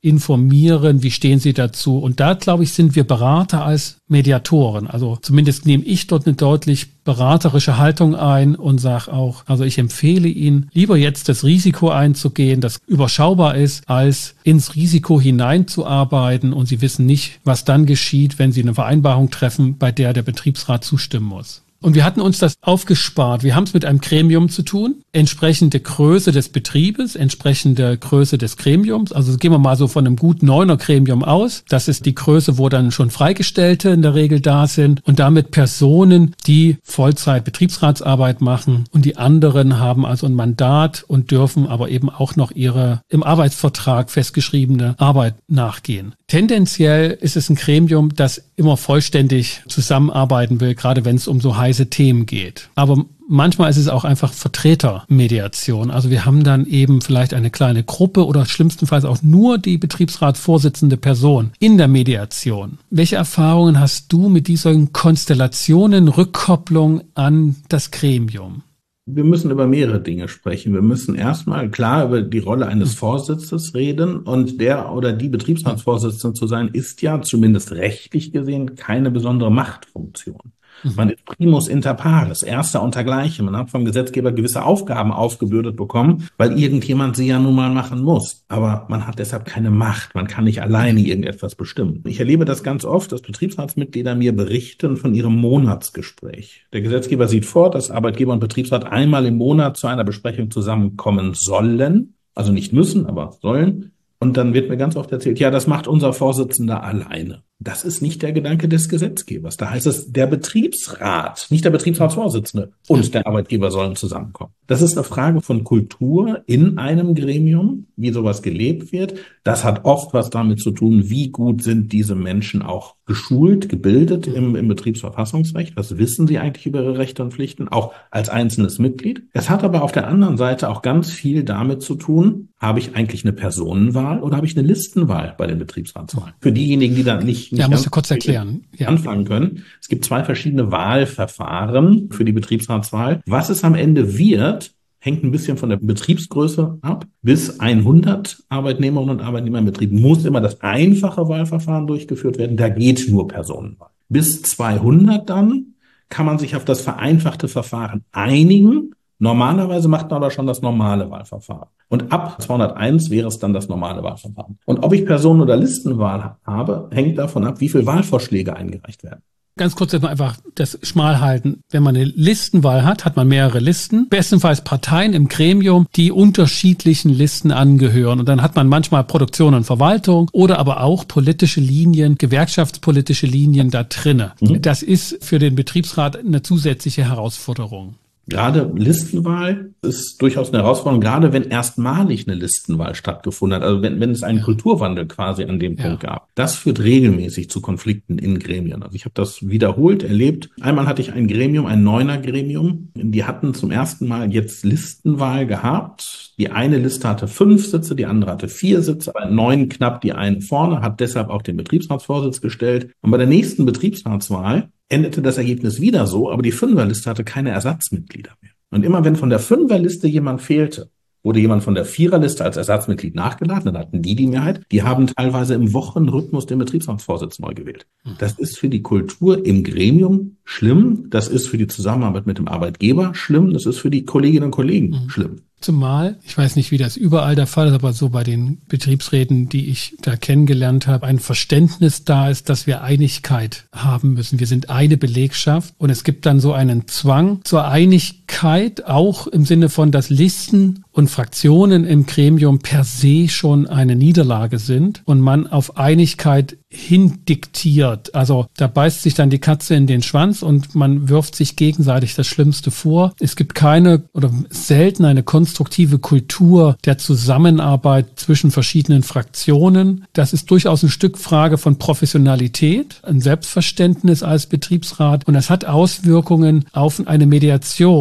informieren, wie stehen sie dazu. Und da, glaube ich, sind wir Berater als Mediatoren. Also zumindest nehme ich dort eine deutlich beraterische Haltung ein und sage auch, also ich empfehle Ihnen, lieber jetzt das Risiko einzugehen, das überschaubar ist, als ins Risiko hineinzuarbeiten und Sie wissen nicht, was dann geschieht, wenn Sie eine Vereinbarung treffen, bei der der Betriebsrat zustimmen muss. Und wir hatten uns das aufgespart. Wir haben es mit einem Gremium zu tun, entsprechende Größe des Betriebes, entsprechende Größe des Gremiums. Also gehen wir mal so von einem gut 9er Gremium aus. Das ist die Größe, wo dann schon Freigestellte in der Regel da sind und damit Personen, die Vollzeit Betriebsratsarbeit machen. Und die anderen haben also ein Mandat und dürfen aber eben auch noch ihre im Arbeitsvertrag festgeschriebene Arbeit nachgehen. Tendenziell ist es ein Gremium, das immer vollständig zusammenarbeiten will, gerade wenn es um so heiße Themen geht. Aber manchmal ist es auch einfach Vertretermediation. Also wir haben dann eben vielleicht eine kleine Gruppe oder schlimmstenfalls auch nur die Betriebsratsvorsitzende Person in der Mediation. Welche Erfahrungen hast du mit diesen Konstellationen, Rückkopplung an das Gremium? Wir müssen über mehrere Dinge sprechen. Wir müssen erstmal klar über die Rolle eines Vorsitzes reden und der oder die Betriebsratsvorsitzende zu sein, ist ja zumindest rechtlich gesehen keine besondere Machtfunktion. Man ist primus inter pares, erster unter Gleichem. Man hat vom Gesetzgeber gewisse Aufgaben aufgebürdet bekommen, weil irgendjemand sie ja nun mal machen muss. Aber man hat deshalb keine Macht. Man kann nicht alleine irgendetwas bestimmen. Ich erlebe das ganz oft, dass Betriebsratsmitglieder mir berichten von ihrem Monatsgespräch. Der Gesetzgeber sieht vor, dass Arbeitgeber und Betriebsrat einmal im Monat zu einer Besprechung zusammenkommen sollen. Also nicht müssen, aber sollen. Und dann wird mir ganz oft erzählt, ja, das macht unser Vorsitzender alleine. Das ist nicht der Gedanke des Gesetzgebers. Da heißt es, der Betriebsrat, nicht der Betriebsratsvorsitzende und der Arbeitgeber sollen zusammenkommen. Das ist eine Frage von Kultur in einem Gremium, wie sowas gelebt wird. Das hat oft was damit zu tun, wie gut sind diese Menschen auch geschult, gebildet im Betriebsverfassungsrecht. Was wissen sie eigentlich über ihre Rechte und Pflichten, auch als einzelnes Mitglied? Es hat aber auf der anderen Seite auch ganz viel damit zu tun, habe ich eigentlich eine Personenwahl oder habe ich eine Listenwahl bei den Betriebsratswahlen? Für diejenigen, die da nicht musst du kurz erklären. Anfangen können. Es gibt 2 verschiedene Wahlverfahren für die Betriebsratswahl. Was es am Ende wird, hängt ein bisschen von der Betriebsgröße ab. Bis 100 Arbeitnehmerinnen und Arbeitnehmer im Betrieb muss immer das einfache Wahlverfahren durchgeführt werden. Da geht nur Personenwahl. Bis 200 dann kann man sich auf das vereinfachte Verfahren einigen. Normalerweise macht man aber schon das normale Wahlverfahren. Und ab 201 wäre es dann das normale Wahlverfahren. Und ob ich Personen- oder Listenwahl habe, hängt davon ab, wie viele Wahlvorschläge eingereicht werden. Ganz kurz jetzt mal einfach das schmal halten. Wenn man eine Listenwahl hat, hat man mehrere Listen. Bestenfalls Parteien im Gremium, die unterschiedlichen Listen angehören. Und dann hat man manchmal Produktion und Verwaltung oder aber auch politische Linien, gewerkschaftspolitische Linien da drinne. Das ist für den Betriebsrat eine zusätzliche Herausforderung. Gerade Listenwahl ist durchaus eine Herausforderung, gerade wenn erstmalig eine Listenwahl stattgefunden hat, also wenn es einen Kulturwandel quasi an dem Punkt gab. Das führt regelmäßig zu Konflikten in Gremien. Also ich habe das wiederholt erlebt. Einmal hatte ich ein Gremium, ein 9er-Gremium, die hatten zum ersten Mal jetzt Listenwahl gehabt. Die eine Liste hatte 5 Sitze, die andere hatte 4 Sitze, aber 9 knapp die eine vorne, hat deshalb auch den Betriebsratsvorsitz gestellt. Und bei der nächsten Betriebsratswahl endete das Ergebnis wieder so, aber die 5er-Liste hatte keine Ersatzmitglieder mehr. Und immer wenn von der 5er-Liste jemand fehlte, wurde jemand von der 4er-Liste als Ersatzmitglied nachgeladen, dann hatten die Mehrheit. Die haben teilweise im Wochenrhythmus den Betriebsratsvorsitz neu gewählt. Das ist für die Kultur im Gremium schlimm, das ist für die Zusammenarbeit mit dem Arbeitgeber schlimm, das ist für die Kolleginnen und Kollegen schlimm. Zumal, ich weiß nicht, wie das überall der Fall ist, aber so bei den Betriebsräten, die ich da kennengelernt habe, ein Verständnis da ist, dass wir Einigkeit haben müssen. Wir sind eine Belegschaft und es gibt dann so einen Zwang zur Einigkeit, auch im Sinne von, dass Listen und Fraktionen im Gremium per se schon eine Niederlage sind und man auf Einigkeit hindiktiert. Also da beißt sich dann die Katze in den Schwanz und man wirft sich gegenseitig das Schlimmste vor. Es gibt keine oder selten eine konstruktive Kultur der Zusammenarbeit zwischen verschiedenen Fraktionen. Das ist durchaus ein Stück Frage von Professionalität, ein Selbstverständnis als Betriebsrat und das hat Auswirkungen auf eine Mediation.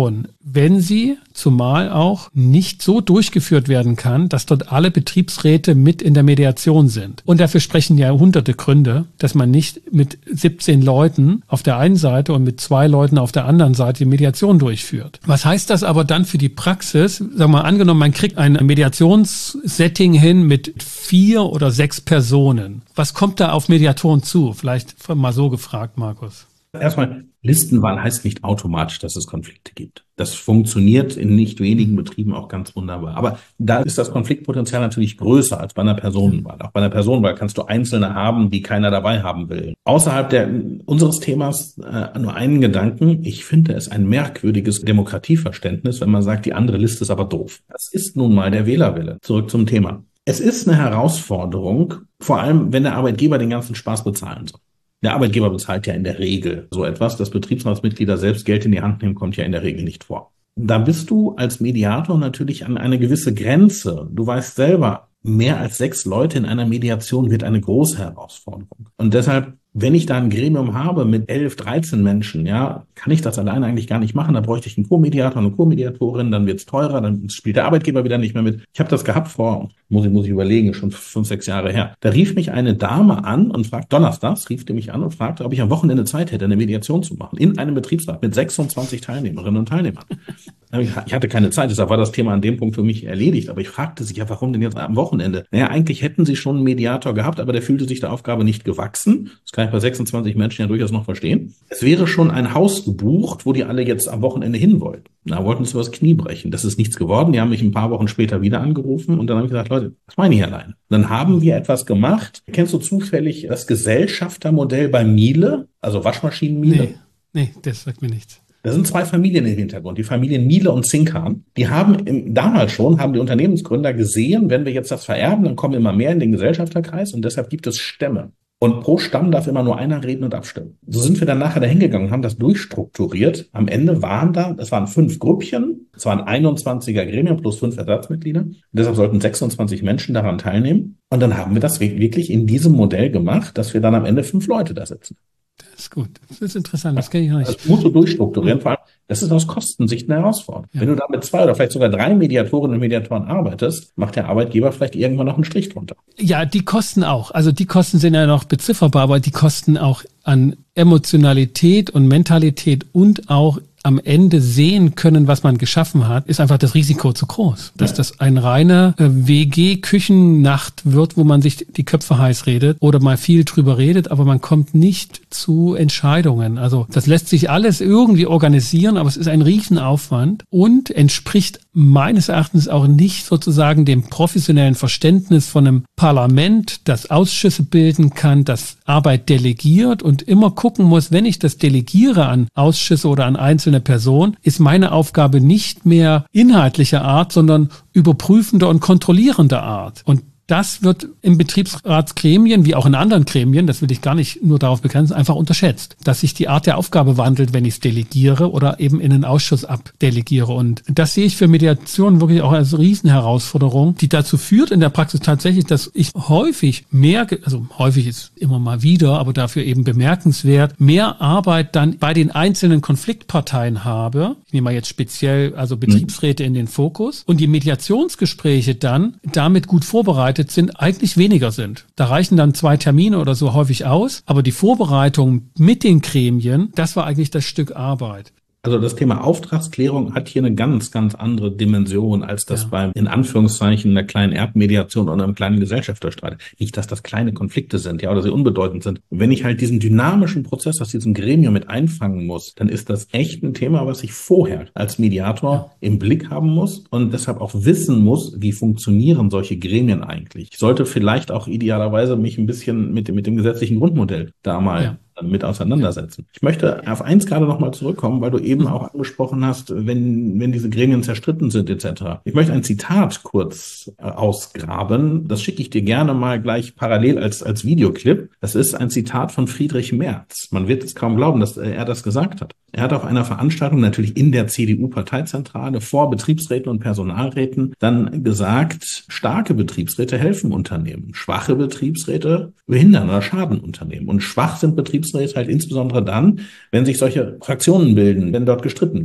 wenn sie zumal auch nicht so durchgeführt werden kann, dass dort alle Betriebsräte mit in der Mediation sind. Und dafür sprechen ja hunderte Gründe, dass man nicht mit 17 Leuten auf der einen Seite und mit 2 Leuten auf der anderen Seite die Mediation durchführt. Was heißt das aber dann für die Praxis? Sagen wir mal, angenommen, man kriegt ein Mediationssetting hin mit 4 oder 6 Personen. Was kommt da auf Mediatoren zu? Vielleicht mal so gefragt, Markus. Erstmal, Listenwahl heißt nicht automatisch, dass es Konflikte gibt. Das funktioniert in nicht wenigen Betrieben auch ganz wunderbar. Aber da ist das Konfliktpotenzial natürlich größer als bei einer Personenwahl. Auch bei einer Personenwahl kannst du Einzelne haben, die keiner dabei haben will. Außerhalb unseres Themas nur einen Gedanken. Ich finde es ein merkwürdiges Demokratieverständnis, wenn man sagt, die andere Liste ist aber doof. Das ist nun mal der Wählerwille. Zurück zum Thema. Es ist eine Herausforderung, vor allem wenn der Arbeitgeber den ganzen Spaß bezahlen soll. Der Arbeitgeber bezahlt ja in der Regel so etwas. Dass Betriebsratsmitglieder selbst Geld in die Hand nehmen, kommt ja in der Regel nicht vor. Da bist du als Mediator natürlich an eine gewisse Grenze. Du weißt selber, mehr als 6 Leute in einer Mediation wird eine große Herausforderung. Und deshalb, wenn ich da ein Gremium habe mit 11, 13 Menschen, ja, kann ich das alleine eigentlich gar nicht machen. Da bräuchte ich einen Co-Mediator, eine Co-Mediatorin, dann wird's teurer, dann spielt der Arbeitgeber wieder nicht mehr mit. Ich habe das gehabt muss ich überlegen, schon 5, 6 Jahre her. Da rief mich eine Dame an und donnerstags rief die mich an und fragte, ob ich am Wochenende Zeit hätte, eine Mediation zu machen. In einem Betriebsrat mit 26 Teilnehmerinnen und Teilnehmern. Ich hatte keine Zeit, deshalb war das Thema an dem Punkt für mich erledigt. Aber ich fragte sich, ja, warum denn jetzt am Wochenende? Naja, eigentlich hätten sie schon einen Mediator gehabt, aber der fühlte sich der Aufgabe nicht gewachsen. Das kann ich bei 26 Menschen ja durchaus noch verstehen. Es wäre schon ein Haus gebucht, wo die alle jetzt am Wochenende hin wollten. Da wollten sie übers Knie brechen. Das ist nichts geworden. Die haben mich ein paar Wochen später wieder angerufen und dann habe ich gesagt, Leute, was meine ich alleine? Dann haben wir etwas gemacht. Kennst du zufällig das Gesellschaftermodell bei Miele, also Waschmaschinen-Miele? Nee, das sagt mir nichts. Da sind 2 Familien im Hintergrund, die Familien Miele und Zinkan. Die haben damals die Unternehmensgründer gesehen, wenn wir jetzt das vererben, dann kommen immer mehr in den Gesellschafterkreis und deshalb gibt es Stämme. Und pro Stamm darf immer nur einer reden und abstimmen. So sind wir dann nachher dahin gegangen und haben das durchstrukturiert. Am Ende es waren 5 Grüppchen, es waren 21er Gremien plus 5 Ersatzmitglieder. Und deshalb sollten 26 Menschen daran teilnehmen. Und dann haben wir das wirklich in diesem Modell gemacht, dass wir dann am Ende 5 Leute da sitzen. Das ist gut. Das ist interessant. Das kenne ich noch nicht. Das musst du durchstrukturieren. Vor allem, das ist aus Kostensicht eine Herausforderung. Ja. Wenn du da mit 2 oder vielleicht sogar 3 Mediatorinnen und Mediatoren arbeitest, macht der Arbeitgeber vielleicht irgendwann noch einen Strich drunter. Ja, die Kosten auch. Also die Kosten sind ja noch bezifferbar, aber die Kosten auch an Emotionalität und Mentalität und auch am Ende sehen können, was man geschaffen hat, ist einfach das Risiko zu groß. Dass das ein reiner WG-Küchennacht wird, wo man sich die Köpfe heiß redet oder mal viel drüber redet, aber man kommt nicht zu Entscheidungen. Also das lässt sich alles irgendwie organisieren, aber es ist ein Riesenaufwand und entspricht meines Erachtens auch nicht sozusagen dem professionellen Verständnis von einem Parlament, das Ausschüsse bilden kann, das Arbeit delegiert und immer gucken muss, wenn ich das delegiere an Ausschüsse oder an einzelne Person, ist meine Aufgabe nicht mehr inhaltlicher Art, sondern überprüfender und kontrollierender Art. Und das wird im Betriebsratsgremien, wie auch in anderen Gremien, das will ich gar nicht nur darauf begrenzen, einfach unterschätzt, dass sich die Art der Aufgabe wandelt, wenn ich es delegiere oder eben in einen Ausschuss abdelegiere. Und das sehe ich für Mediation wirklich auch als Riesenherausforderung, die dazu führt in der Praxis tatsächlich, dass ich häufig häufig ist immer mal wieder, aber dafür eben bemerkenswert, mehr Arbeit dann bei den einzelnen Konfliktparteien habe. Ich nehme mal jetzt speziell also Betriebsräte in den Fokus und die Mediationsgespräche dann damit gut vorbereitet sind, eigentlich weniger sind. Da reichen dann 2 Termine oder so häufig aus, aber die Vorbereitung mit den Gremien, das war eigentlich das Stück Arbeit. Also das Thema Auftragsklärung hat hier eine ganz, ganz andere Dimension als das bei, in Anführungszeichen, einer kleinen Erbmediation oder einem kleinen Gesellschafterstreit. Nicht, dass das kleine Konflikte sind, ja, oder sie unbedeutend sind. Wenn ich halt diesen dynamischen Prozess aus diesem Gremium mit einfangen muss, dann ist das echt ein Thema, was ich vorher als Mediator im Blick haben muss und deshalb auch wissen muss, wie funktionieren solche Gremien eigentlich. Ich sollte vielleicht auch idealerweise mich ein bisschen mit dem gesetzlichen Grundmodell da mal mit auseinandersetzen. Ich möchte auf eins gerade nochmal zurückkommen, weil du eben auch angesprochen hast, wenn diese Gremien zerstritten sind etc. Ich möchte ein Zitat kurz ausgraben. Das schicke ich dir gerne mal gleich parallel als Videoclip. Das ist ein Zitat von Friedrich Merz. Man wird es kaum glauben, dass er das gesagt hat. Er hat auf einer Veranstaltung, natürlich in der CDU-Parteizentrale, vor Betriebsräten und Personalräten dann gesagt, starke Betriebsräte helfen Unternehmen, schwache Betriebsräte behindern oder schaden Unternehmen. Und schwach sind Betriebsräte halt insbesondere dann, wenn sich solche Fraktionen bilden, wenn dort gestritten wird.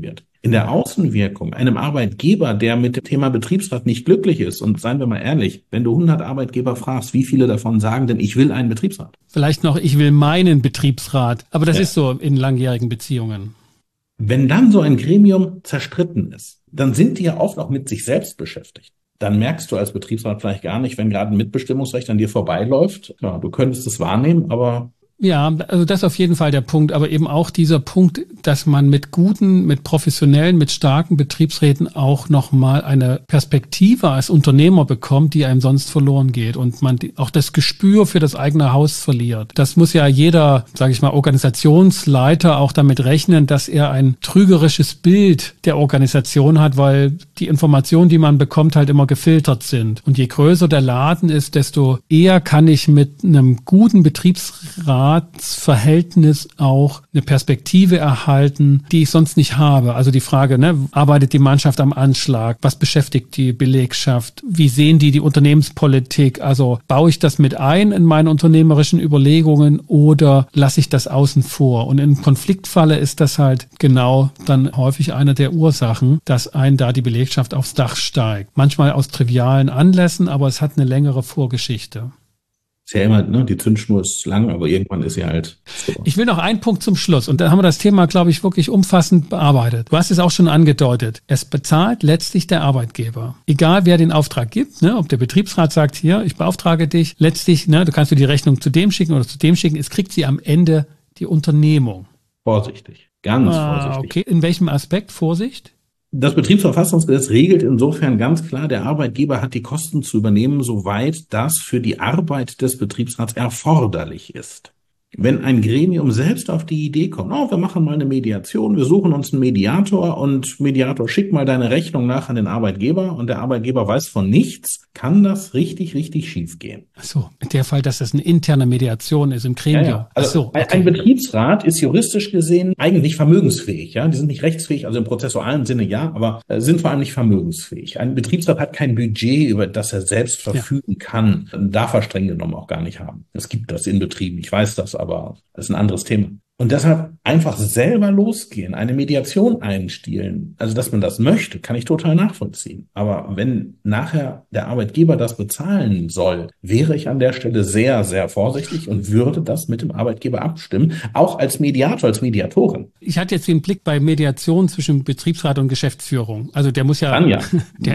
in der Außenwirkung einem Arbeitgeber, der mit dem Thema Betriebsrat nicht glücklich ist, und seien wir mal ehrlich, wenn du 100 Arbeitgeber fragst, wie viele davon sagen denn, ich will einen Betriebsrat? Vielleicht noch, ich will meinen Betriebsrat. Aber das ist so in langjährigen Beziehungen. Wenn dann so ein Gremium zerstritten ist, dann sind die ja oft auch mit sich selbst beschäftigt. Dann merkst du als Betriebsrat vielleicht gar nicht, wenn gerade ein Mitbestimmungsrecht an dir vorbeiläuft. Ja, du könntest es wahrnehmen, aber... Ja, also das ist auf jeden Fall der Punkt, aber eben auch dieser Punkt, dass man mit guten, mit professionellen, mit starken Betriebsräten auch nochmal eine Perspektive als Unternehmer bekommt, die einem sonst verloren geht und man auch das Gespür für das eigene Haus verliert. Das muss ja jeder, sage ich mal, Organisationsleiter auch damit rechnen, dass er ein trügerisches Bild der Organisation hat, weil die Informationen, die man bekommt, halt immer gefiltert sind. Und je größer der Laden ist, desto eher kann ich mit einem guten Betriebsrat Verhältnis auch eine Perspektive erhalten, die ich sonst nicht habe. Also die Frage, arbeitet die Mannschaft am Anschlag? Was beschäftigt die Belegschaft? Wie sehen die Unternehmenspolitik? Also baue ich das mit ein in meine unternehmerischen Überlegungen oder lasse ich das außen vor? Und im Konfliktfalle ist das halt genau dann häufig eine der Ursachen, dass da die Belegschaft aufs Dach steigt. Manchmal aus trivialen Anlässen, aber es hat eine längere Vorgeschichte. Ist ja immer, die Zündschnur ist lang, aber irgendwann ist sie halt so. Ich will noch einen Punkt zum Schluss und dann haben wir das Thema, glaube ich, wirklich umfassend bearbeitet. Du hast es auch schon angedeutet. Es bezahlt letztlich der Arbeitgeber. Egal, wer den Auftrag gibt, ob der Betriebsrat sagt, hier, ich beauftrage dich, letztlich, du kannst die Rechnung zu dem schicken oder zu dem schicken, es kriegt sie am Ende die Unternehmung. Vorsichtig, ganz vorsichtig. Okay, in welchem Aspekt Vorsicht? Das Betriebsverfassungsgesetz regelt insofern ganz klar, der Arbeitgeber hat die Kosten zu übernehmen, soweit das für die Arbeit des Betriebsrats erforderlich ist. Wenn ein Gremium selbst auf die Idee kommt, wir machen mal eine Mediation, wir suchen uns einen Mediator und Mediator, schick mal deine Rechnung nach an den Arbeitgeber und der Arbeitgeber weiß von nichts, kann das richtig, richtig schief gehen. Ach so, in der Fall, dass das eine interne Mediation ist im Gremium. Ja. Also ein Betriebsrat ist juristisch gesehen eigentlich vermögensfähig. Ja, die sind nicht rechtsfähig, also im prozessualen Sinne ja, aber sind vor allem nicht vermögensfähig. Ein Betriebsrat hat kein Budget, über das er selbst verfügen kann, darf er streng genommen auch gar nicht haben. Es gibt das in Betrieben, ich weiß das, aber das ist ein anderes Thema. Und deshalb einfach selber losgehen, eine Mediation einstielen, also dass man das möchte, kann ich total nachvollziehen. Aber wenn nachher der Arbeitgeber das bezahlen soll, wäre ich an der Stelle sehr, sehr vorsichtig und würde das mit dem Arbeitgeber abstimmen, auch als Mediator, als Mediatorin. Ich hatte jetzt den Blick bei Mediation zwischen Betriebsrat und Geschäftsführung. Also der muss ja... Dann ja.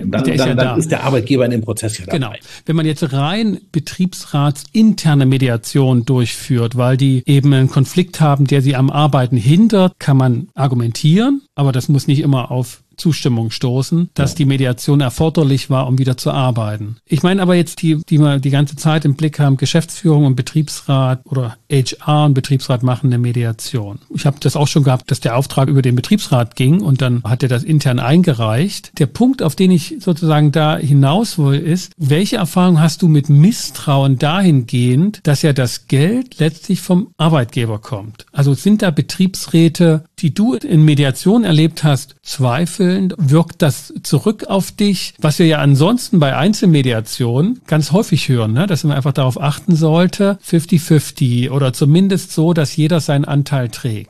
Dann ist der Arbeitgeber in dem Prozess ja dabei. Genau. Wenn man jetzt rein betriebsratsinterne Mediation durchführt, weil die eben einen Konflikt haben, der sie am Arbeiten hindert, kann man argumentieren, aber das muss nicht immer auf Zustimmung stoßen, dass die Mediation erforderlich war, um wieder zu arbeiten. Ich meine aber jetzt die wir die ganze Zeit im Blick haben, Geschäftsführung und Betriebsrat oder HR und Betriebsrat machen eine Mediation. Ich habe das auch schon gehabt, dass der Auftrag über den Betriebsrat ging und dann hat er das intern eingereicht. Der Punkt, auf den ich sozusagen da hinaus will, ist, welche Erfahrung hast du mit Misstrauen dahingehend, dass ja das Geld letztlich vom Arbeitgeber kommt? Also sind da Betriebsräte, die du in Mediation erlebt hast, zweifelnd? Wirkt das zurück auf dich? Was wir ja ansonsten bei Einzelmediation ganz häufig hören, dass man einfach darauf achten sollte, 50-50 oder zumindest so, dass jeder seinen Anteil trägt.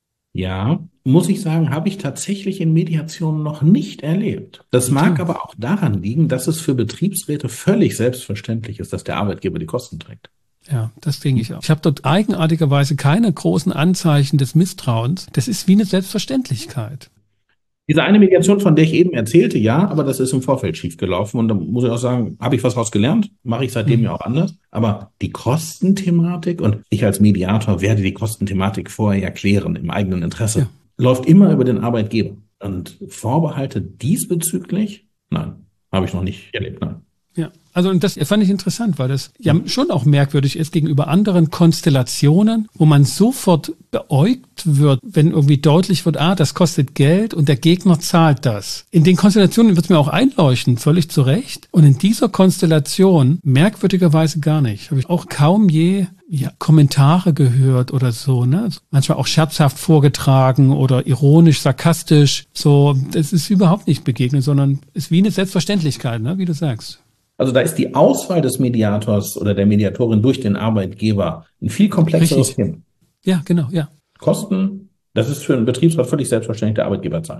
Ja, muss ich sagen, habe ich tatsächlich in Mediationen noch nicht erlebt. Das mag aber auch daran liegen, dass es für Betriebsräte völlig selbstverständlich ist, dass der Arbeitgeber die Kosten trägt. Ja, das denke ich auch. Ich habe dort eigenartigerweise keine großen Anzeichen des Misstrauens. Das ist wie eine Selbstverständlichkeit. Diese eine Mediation, von der ich eben erzählte, ja, aber das ist im Vorfeld schiefgelaufen. Und da muss ich auch sagen, habe ich was draus gelernt, mache ich seitdem ja auch anders. Aber die Kostenthematik, und ich als Mediator werde die Kostenthematik vorher erklären im eigenen Interesse, läuft immer über den Arbeitgeber. Und Vorbehalte diesbezüglich? Nein, habe ich noch nicht erlebt, nein. Ja, also und das fand ich interessant, weil das ja schon auch merkwürdig ist gegenüber anderen Konstellationen, wo man sofort beäugt wird, wenn irgendwie deutlich wird, das kostet Geld und der Gegner zahlt das. In den Konstellationen wird es mir auch einleuchten, völlig zu Recht. Und in dieser Konstellation merkwürdigerweise gar nicht. Habe ich auch kaum je Kommentare gehört oder so, manchmal auch scherzhaft vorgetragen oder ironisch, sarkastisch. So, das ist überhaupt nicht begegnet, sondern ist wie eine Selbstverständlichkeit, wie du sagst. Also da ist die Auswahl des Mediators oder der Mediatorin durch den Arbeitgeber ein viel komplexeres Thema. Ja, genau, ja. Kosten, das ist für einen Betriebsrat völlig selbstverständlich, der Arbeitgeber zahlt.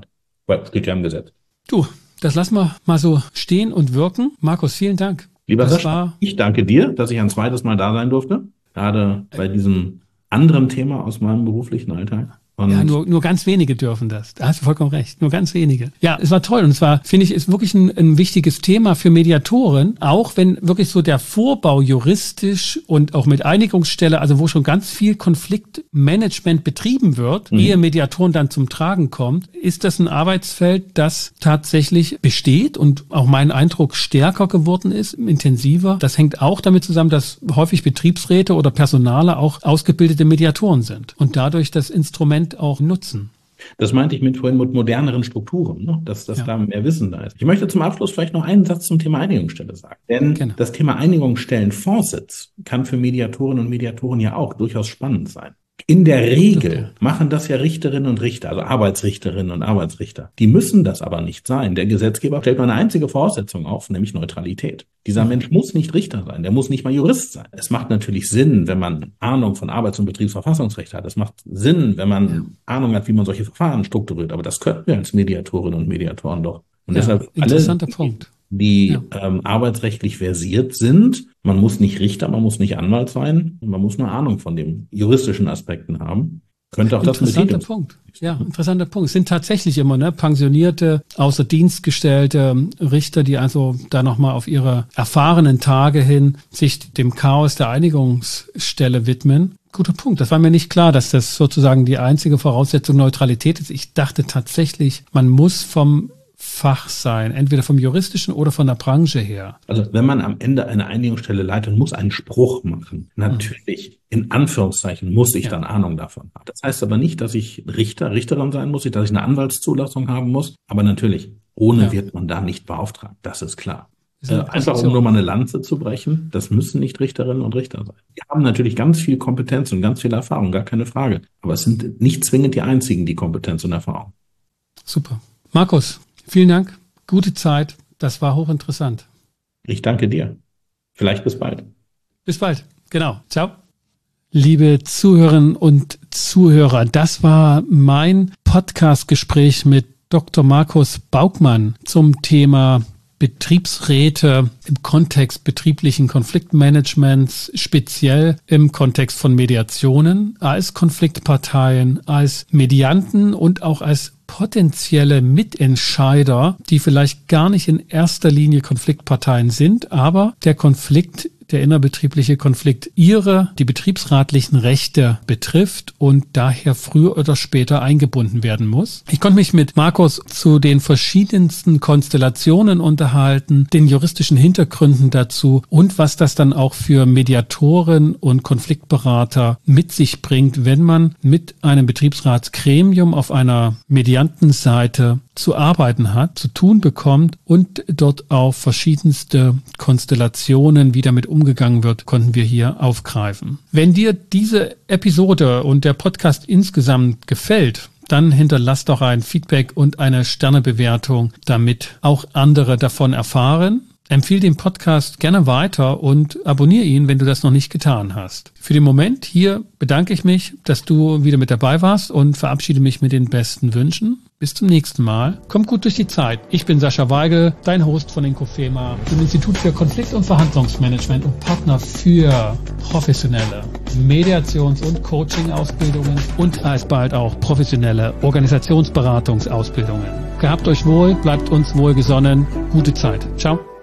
Weil es steht ja im Gesetz. Du, das lassen wir mal so stehen und wirken. Markus, vielen Dank. Lieber Sascha, ich danke dir, dass ich ein zweites Mal da sein durfte. Gerade bei diesem anderen Thema aus meinem beruflichen Alltag. Und ja, nur ganz wenige dürfen das. Da hast du vollkommen recht. Nur ganz wenige. Ja, es war toll. Und zwar, finde ich, ist wirklich ein wichtiges Thema für Mediatoren. Auch wenn wirklich so der Vorbau juristisch und auch mit Einigungsstelle, also wo schon ganz viel Konfliktmanagement betrieben wird, ehe Mediatoren dann zum Tragen kommt, ist das ein Arbeitsfeld, das tatsächlich besteht und auch mein Eindruck stärker geworden ist, intensiver. Das hängt auch damit zusammen, dass häufig Betriebsräte oder Personale auch ausgebildete Mediatoren sind und dadurch das Instrument auch nutzen. Das meinte ich vorhin mit moderneren Strukturen, ne? dass da mehr Wissen da ist. Ich möchte zum Abschluss vielleicht noch einen Satz zum Thema Einigungsstelle sagen. Denn das Thema Einigungsstellen-Vorsitz kann für Mediatorinnen und Mediatoren ja auch durchaus spannend sein. In der Regel machen das ja Richterinnen und Richter, also Arbeitsrichterinnen und Arbeitsrichter. Die müssen das aber nicht sein. Der Gesetzgeber stellt nur eine einzige Voraussetzung auf, nämlich Neutralität. Dieser Mensch muss nicht Richter sein, der muss nicht mal Jurist sein. Es macht natürlich Sinn, wenn man Ahnung von Arbeits- und Betriebsverfassungsrecht hat. Es macht Sinn, wenn man Ahnung hat, wie man solche Verfahren strukturiert. Aber das könnten wir als Mediatorinnen und Mediatoren doch. Und deshalb interessanter Punkt. Die arbeitsrechtlich versiert sind. Man muss nicht Richter, man muss nicht Anwalt sein, man muss nur Ahnung von den juristischen Aspekten haben. Könnte auch das interessanter Punkt. Ja, interessanter Punkt. Es sind tatsächlich immer pensionierte, außer Dienst gestellte Richter, die also da nochmal auf ihre erfahrenen Tage hin sich dem Chaos der Einigungsstelle widmen. Guter Punkt. Das war mir nicht klar, dass das sozusagen die einzige Voraussetzung Neutralität ist. Ich dachte tatsächlich, man muss vom Fach sein, entweder vom juristischen oder von der Branche her. Also wenn man am Ende eine Einigungsstelle leitet, muss einen Spruch machen. Natürlich, in Anführungszeichen, muss ich dann Ahnung davon haben. Das heißt aber nicht, dass ich Richterin sein muss, dass ich eine Anwaltszulassung haben muss. Aber natürlich, ohne wird man da nicht beauftragt. Das ist klar. Einfach um nur mal eine Lanze zu brechen, das müssen nicht Richterinnen und Richter sein. Die haben natürlich ganz viel Kompetenz und ganz viel Erfahrung, gar keine Frage. Aber es sind nicht zwingend die einzigen, die Kompetenz und Erfahrung. Super. Markus, vielen Dank. Gute Zeit. Das war hochinteressant. Ich danke dir. Vielleicht bis bald. Bis bald. Genau. Ciao. Liebe Zuhörerinnen und Zuhörer, das war mein Podcast-Gespräch mit Dr. Markus Baugmann zum Thema Betriebsräte im Kontext betrieblichen Konfliktmanagements, speziell im Kontext von Mediationen, als Konfliktparteien, als Medianten und auch als potenzielle Mitentscheider, die vielleicht gar nicht in erster Linie Konfliktparteien sind, aber der innerbetriebliche Konflikt die betriebsratlichen Rechte betrifft und daher früher oder später eingebunden werden muss. Ich konnte mich mit Markus zu den verschiedensten Konstellationen unterhalten, den juristischen Hintergründen dazu und was das dann auch für Mediatoren und Konfliktberater mit sich bringt, wenn man mit einem Betriebsratsgremium auf einer Mediantenseite zu arbeiten hat, zu tun bekommt und dort auch verschiedenste Konstellationen, wie damit umgegangen wird, konnten wir hier aufgreifen. Wenn dir diese Episode und der Podcast insgesamt gefällt, dann hinterlass doch ein Feedback und eine Sternebewertung, damit auch andere davon erfahren. Empfehle den Podcast gerne weiter und abonniere ihn, wenn du das noch nicht getan hast. Für den Moment hier bedanke ich mich, dass du wieder mit dabei warst und verabschiede mich mit den besten Wünschen. Bis zum nächsten Mal. Kommt gut durch die Zeit. Ich bin Sascha Weigel, dein Host von Inkofema, dem Institut für Konflikt- und Verhandlungsmanagement und Partner für professionelle Mediations- und Coaching-Ausbildungen und alsbald auch professionelle Organisationsberatungsausbildungen. Gehabt euch wohl, bleibt uns wohlgesonnen. Gute Zeit. Ciao.